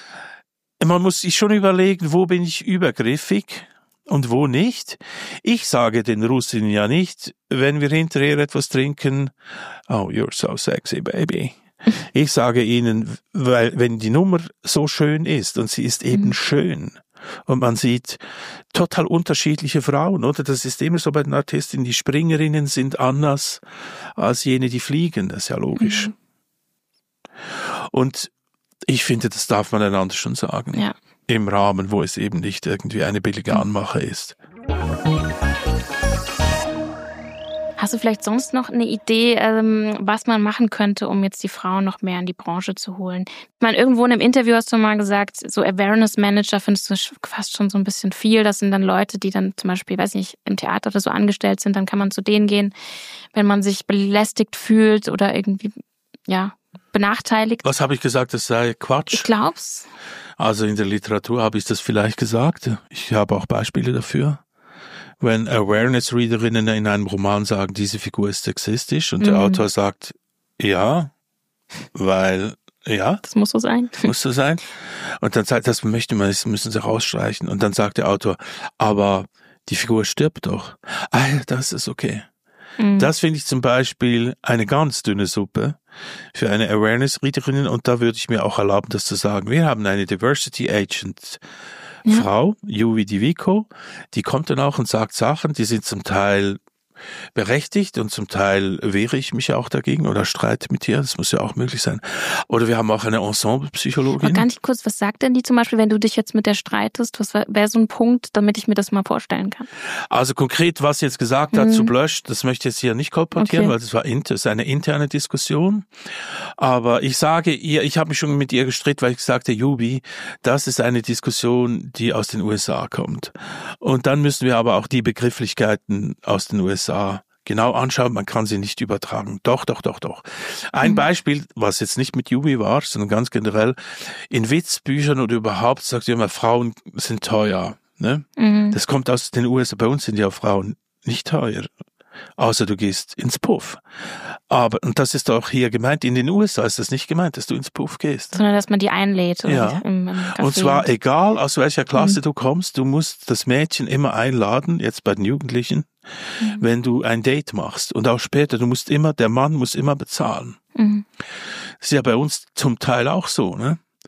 man muss sich schon überlegen, wo bin ich übergriffig und wo nicht. Ich sage den Russinnen ja nicht, wenn wir hinterher etwas trinken, oh, you're so sexy, baby. Ich sage ihnen, weil wenn die Nummer so schön ist und sie ist eben mhm. schön, und man sieht total unterschiedliche Frauen, oder? Das ist immer so bei den Artistinnen. Die Springerinnen sind anders als jene, die fliegen. Das ist ja logisch. Mhm. Und ich finde, das darf man einander schon sagen. Ja. Im Rahmen, wo es eben nicht irgendwie eine billige Anmache ist. Hast du vielleicht sonst noch eine Idee, ähm, was man machen könnte, um jetzt die Frauen noch mehr in die Branche zu holen? Ich meine, irgendwo in einem Interview hast du mal gesagt, so Awareness Manager findest du fast schon so ein bisschen viel. Das sind dann Leute, die dann zum Beispiel, weiß nicht, im Theater oder so angestellt sind. Dann kann man zu denen gehen, wenn man sich belästigt fühlt oder irgendwie, ja, benachteiligt. Was habe ich gesagt, das sei Quatsch? Ich glaub's. Also in der Literatur habe ich das vielleicht gesagt. Ich habe auch Beispiele dafür. Wenn Awareness-Readerinnen in einem Roman sagen, diese Figur ist sexistisch und mhm. der Autor sagt, ja, weil, ja. Das muss so sein. Muss so sein. Und dann sagt, das möchte man, das müssen sie rausstreichen. Und dann sagt der Autor, aber die Figur stirbt doch. Ah, das ist okay. Mhm. Das finde ich zum Beispiel eine ganz dünne Suppe für eine Awareness-Readerin und da würde ich mir auch erlauben, das zu sagen. Wir haben eine Diversity Agent Ja. Frau, Juvi Divico, die kommt dann auch und sagt Sachen, die sind zum Teil berechtigt und zum Teil wehre ich mich auch dagegen oder streite mit ihr, das muss ja auch möglich sein. Oder wir haben auch eine Ensemble-Psychologin. Aber ganz kurz, was sagt denn die zum Beispiel, wenn du dich jetzt mit der streitest? Was wäre so ein Punkt, damit ich mir das mal vorstellen kann? Also konkret, was sie jetzt gesagt hat mhm. zu Blush, das möchte ich jetzt hier nicht kolportieren, okay. weil das war inter, das ist eine interne Diskussion. Aber ich sage ihr, ich habe mich schon mit ihr gestritten, weil ich sagte, Jubi, das ist eine Diskussion, die aus den U S A kommt. Und dann müssen wir aber auch die Begrifflichkeiten aus den U S A genau anschauen, man kann sie nicht übertragen. Doch, doch, doch, doch. Ein mhm. Beispiel, was jetzt nicht mit Jubi war, sondern ganz generell, in Witzbüchern oder überhaupt sagt ihr immer, Frauen sind teuer. Ne? Mhm. Das kommt aus den U S A, bei uns sind ja Frauen nicht teuer. Außer du gehst ins Puff. Aber, und das ist auch hier gemeint, in den U S A ist das nicht gemeint, dass du ins Puff gehst. Sondern, dass man die einlädt. Oder ja. Im, im Café. Und zwar egal, aus welcher Klasse mhm. du kommst, du musst das Mädchen immer einladen, jetzt bei den Jugendlichen, mhm. wenn du ein Date machst. Und auch später, du musst immer, der Mann muss immer bezahlen. Mhm. Das ist ja bei uns zum Teil auch so, ne?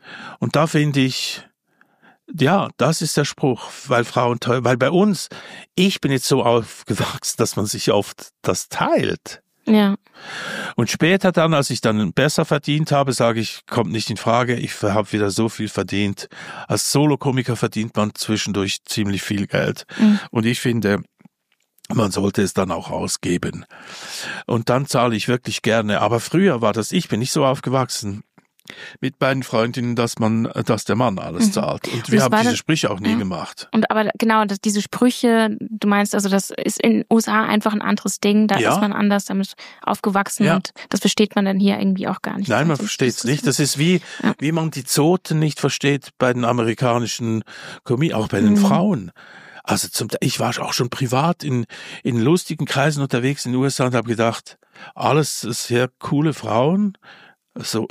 Und da finde ich, ja, das ist der Spruch, weil Frauen teuer, weil bei uns, ich bin jetzt so aufgewachsen, dass man sich oft das teilt. Ja. Und später dann, als ich dann besser verdient habe, sage ich, kommt nicht in Frage, ich habe wieder so viel verdient. Als Solokomiker verdient man zwischendurch ziemlich viel Geld. Mhm. Und ich finde, man sollte es dann auch ausgeben. Und dann zahle ich wirklich gerne. Aber früher war das, ich bin nicht so aufgewachsen mit beiden Freundinnen, dass man, dass der Mann alles zahlt. Und wir haben diese Sprüche auch nie ja. gemacht. Und aber genau, dass diese Sprüche, du meinst also, das ist in den U S A einfach ein anderes Ding, da ja. ist man anders damit aufgewachsen ja. und das versteht man dann hier irgendwie auch gar nicht. Nein, man versteht es nicht. Das ist wie, ja. wie man die Zoten nicht versteht bei den amerikanischen Komödien, auch bei den mhm. Frauen. Also zum, ich war auch schon privat in, in lustigen Kreisen unterwegs in den U S A und habe gedacht, alles sehr coole Frauen, so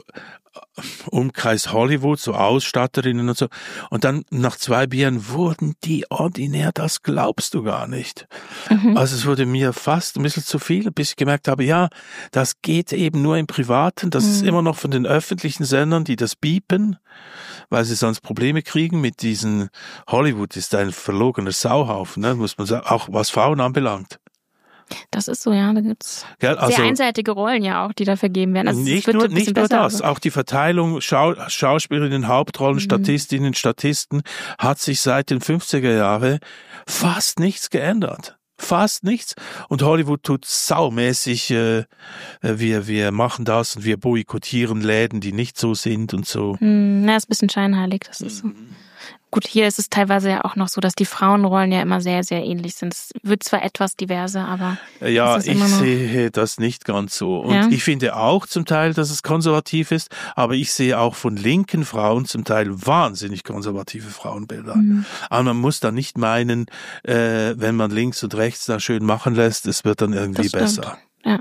Umkreis Hollywood, so Ausstatterinnen und so. Und dann nach zwei Bieren wurden die ordinär, das glaubst du gar nicht. Mhm. Also es wurde mir fast ein bisschen zu viel, bis ich gemerkt habe, ja, das geht eben nur im Privaten. Das mhm. ist immer noch von den öffentlichen Sendern, die das biepen, weil sie sonst Probleme kriegen mit diesen, Hollywood ist ein verlogener Sauhaufen, ne, muss man sagen, auch was Frauen anbelangt. Das ist so, ja, da gibt's ja, also, sehr einseitige Rollen ja auch, die da vergeben werden. Also nicht nur, nicht nur das, also. Auch die Verteilung Schau, Schauspielerinnen, Hauptrollen, mhm. Statistinnen, Statisten hat sich seit den fünfziger Jahren fast nichts geändert. Fast nichts. Und Hollywood tut saumäßig, äh, wir, wir machen das und wir boykottieren Läden, die nicht so sind und so. Mhm, na, ist ein bisschen scheinheilig, das ist so. Gut, hier ist es teilweise ja auch noch so, dass die Frauenrollen ja immer sehr, sehr ähnlich sind. Es wird zwar etwas diverser, aber ja, es ist ich immer noch sehe das nicht ganz so. Und ja? ich finde auch zum Teil, dass es konservativ ist, aber ich sehe auch von linken Frauen zum Teil wahnsinnig konservative Frauenbilder. Mhm. Aber man muss da nicht meinen, äh, wenn man links und rechts da schön machen lässt, es wird dann irgendwie besser. Ja.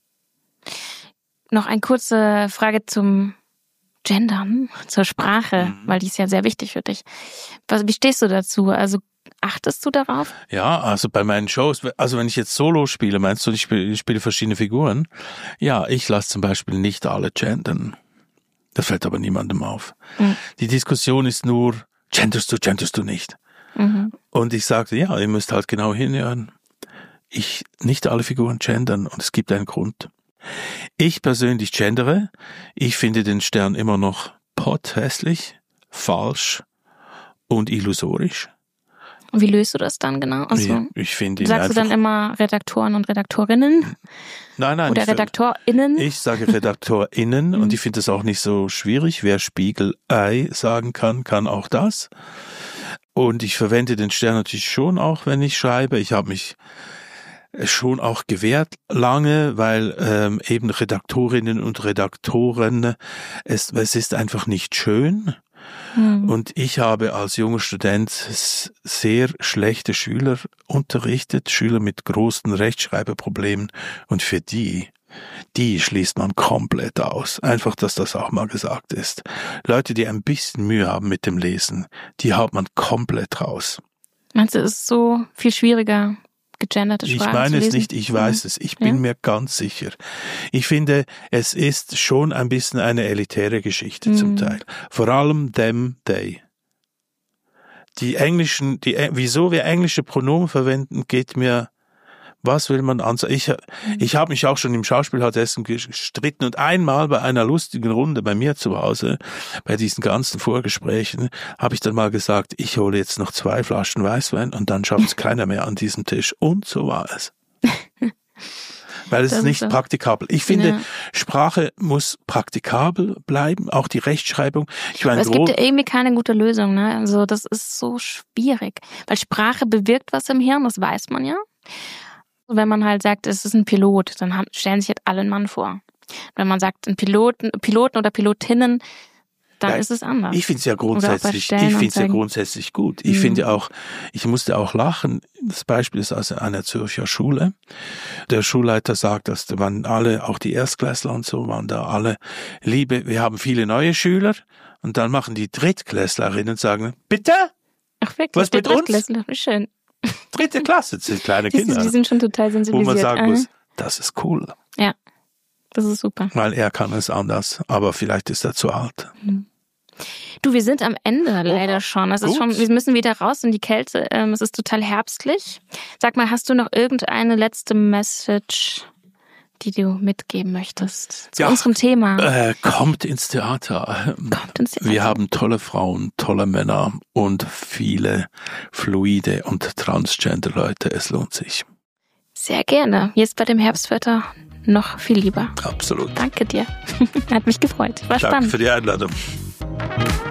Noch eine kurze Frage zum Gendern, zur Sprache, mhm. weil die ist ja sehr wichtig für dich. Was, wie stehst du dazu? Also achtest du darauf? Ja, also bei meinen Shows, also wenn ich jetzt Solo spiele, meinst du, ich spiele, ich spiele verschiedene Figuren? Ja, ich lasse zum Beispiel nicht alle gendern. Das fällt aber niemandem auf. Mhm. Die Diskussion ist nur, genderst du, genderst du nicht? Mhm. Und ich sagte, ja, ihr müsst halt genau hinhören. Ich, nicht alle Figuren gendern und es gibt einen Grund. Ich persönlich gendere. Ich finde den Stern immer noch potthässlich, falsch und illusorisch. Und wie löst du das dann genau? Also, ja, ich finde ihn sagst du dann immer Redaktoren und Redaktorinnen? Nein, nein. Oder RedaktorInnen? Ich sage RedaktorInnen und ich finde das auch nicht so schwierig. Wer Spiegelei sagen kann, kann auch das. Und ich verwende den Stern natürlich schon auch, wenn ich schreibe. Ich habe mich schon auch gewährt lange, weil ähm, eben Redaktorinnen und Redaktoren, es, es ist einfach nicht schön. Mhm. Und ich habe als junger Student sehr schlechte Schüler unterrichtet, Schüler mit großen Rechtschreiberproblemen. Und für die, die schließt man komplett aus. Einfach, dass das auch mal gesagt ist. Leute, die ein bisschen Mühe haben mit dem Lesen, die haut man komplett raus. Meinst du, es ist so viel schwieriger, gegenderte Sprache Ich meine zu es nicht, ich weiß es. Ich bin ja? mir ganz sicher. Ich finde, es ist schon ein bisschen eine elitäre Geschichte mhm. zum Teil. Vor allem them, they. Die englischen, die, wieso wir englische Pronomen verwenden, geht mir, was will man ansagen? Ich, ich habe mich auch schon im Schauspielhausessen gestritten und einmal bei einer lustigen Runde bei mir zu Hause, bei diesen ganzen Vorgesprächen, habe ich dann mal gesagt, ich hole jetzt noch zwei Flaschen Weißwein und dann schafft es keiner mehr an diesem Tisch. Und so war es. Weil es das ist nicht ist so. praktikabel. Ich finde, ja. Sprache muss praktikabel bleiben, auch die Rechtschreibung. Ich meine, es gibt ja irgendwie keine gute Lösung, ne? Also das ist so schwierig, weil Sprache bewirkt was im Hirn, das weiß man ja. Wenn man halt sagt, es ist ein Pilot, dann haben, stellen sich halt alle einen Mann vor. Wenn man sagt, ein Piloten, Piloten oder Pilotinnen, dann ja, ist es anders. Ich finde es ja grundsätzlich, ich finde es ja grundsätzlich gut. Ich mhm. finde auch, ich musste auch lachen. Das Beispiel ist aus einer Zürcher Schule. Der Schulleiter sagt, dass waren alle, auch die Erstklässler und so, waren da alle Liebe. Wir haben viele neue Schüler und dann machen die Drittklässlerinnen und sagen, bitte? Ach wirklich? Was mit uns? Wie schön. Dritte Klasse, das sind kleine Kinder. Die sind schon total sensibilisiert. Wo man sagen muss, das ist cool. Ja, das ist super. Weil er kann es anders, aber vielleicht ist er zu alt. Du, wir sind am Ende leider schon. Es ist schon. Wir müssen wieder raus in die Kälte. Es ist total herbstlich. Sag mal, hast du noch irgendeine letzte Message, die du mitgeben möchtest zu ja, unserem Thema? Äh, kommt ins Theater. Kommt ins Theater. Wir haben tolle Frauen, tolle Männer und viele fluide und transgender Leute. Es lohnt sich. Sehr gerne. Jetzt bei dem Herbstwetter noch viel lieber. Absolut. Danke dir. Hat mich gefreut. War Danke spannend. für die Einladung.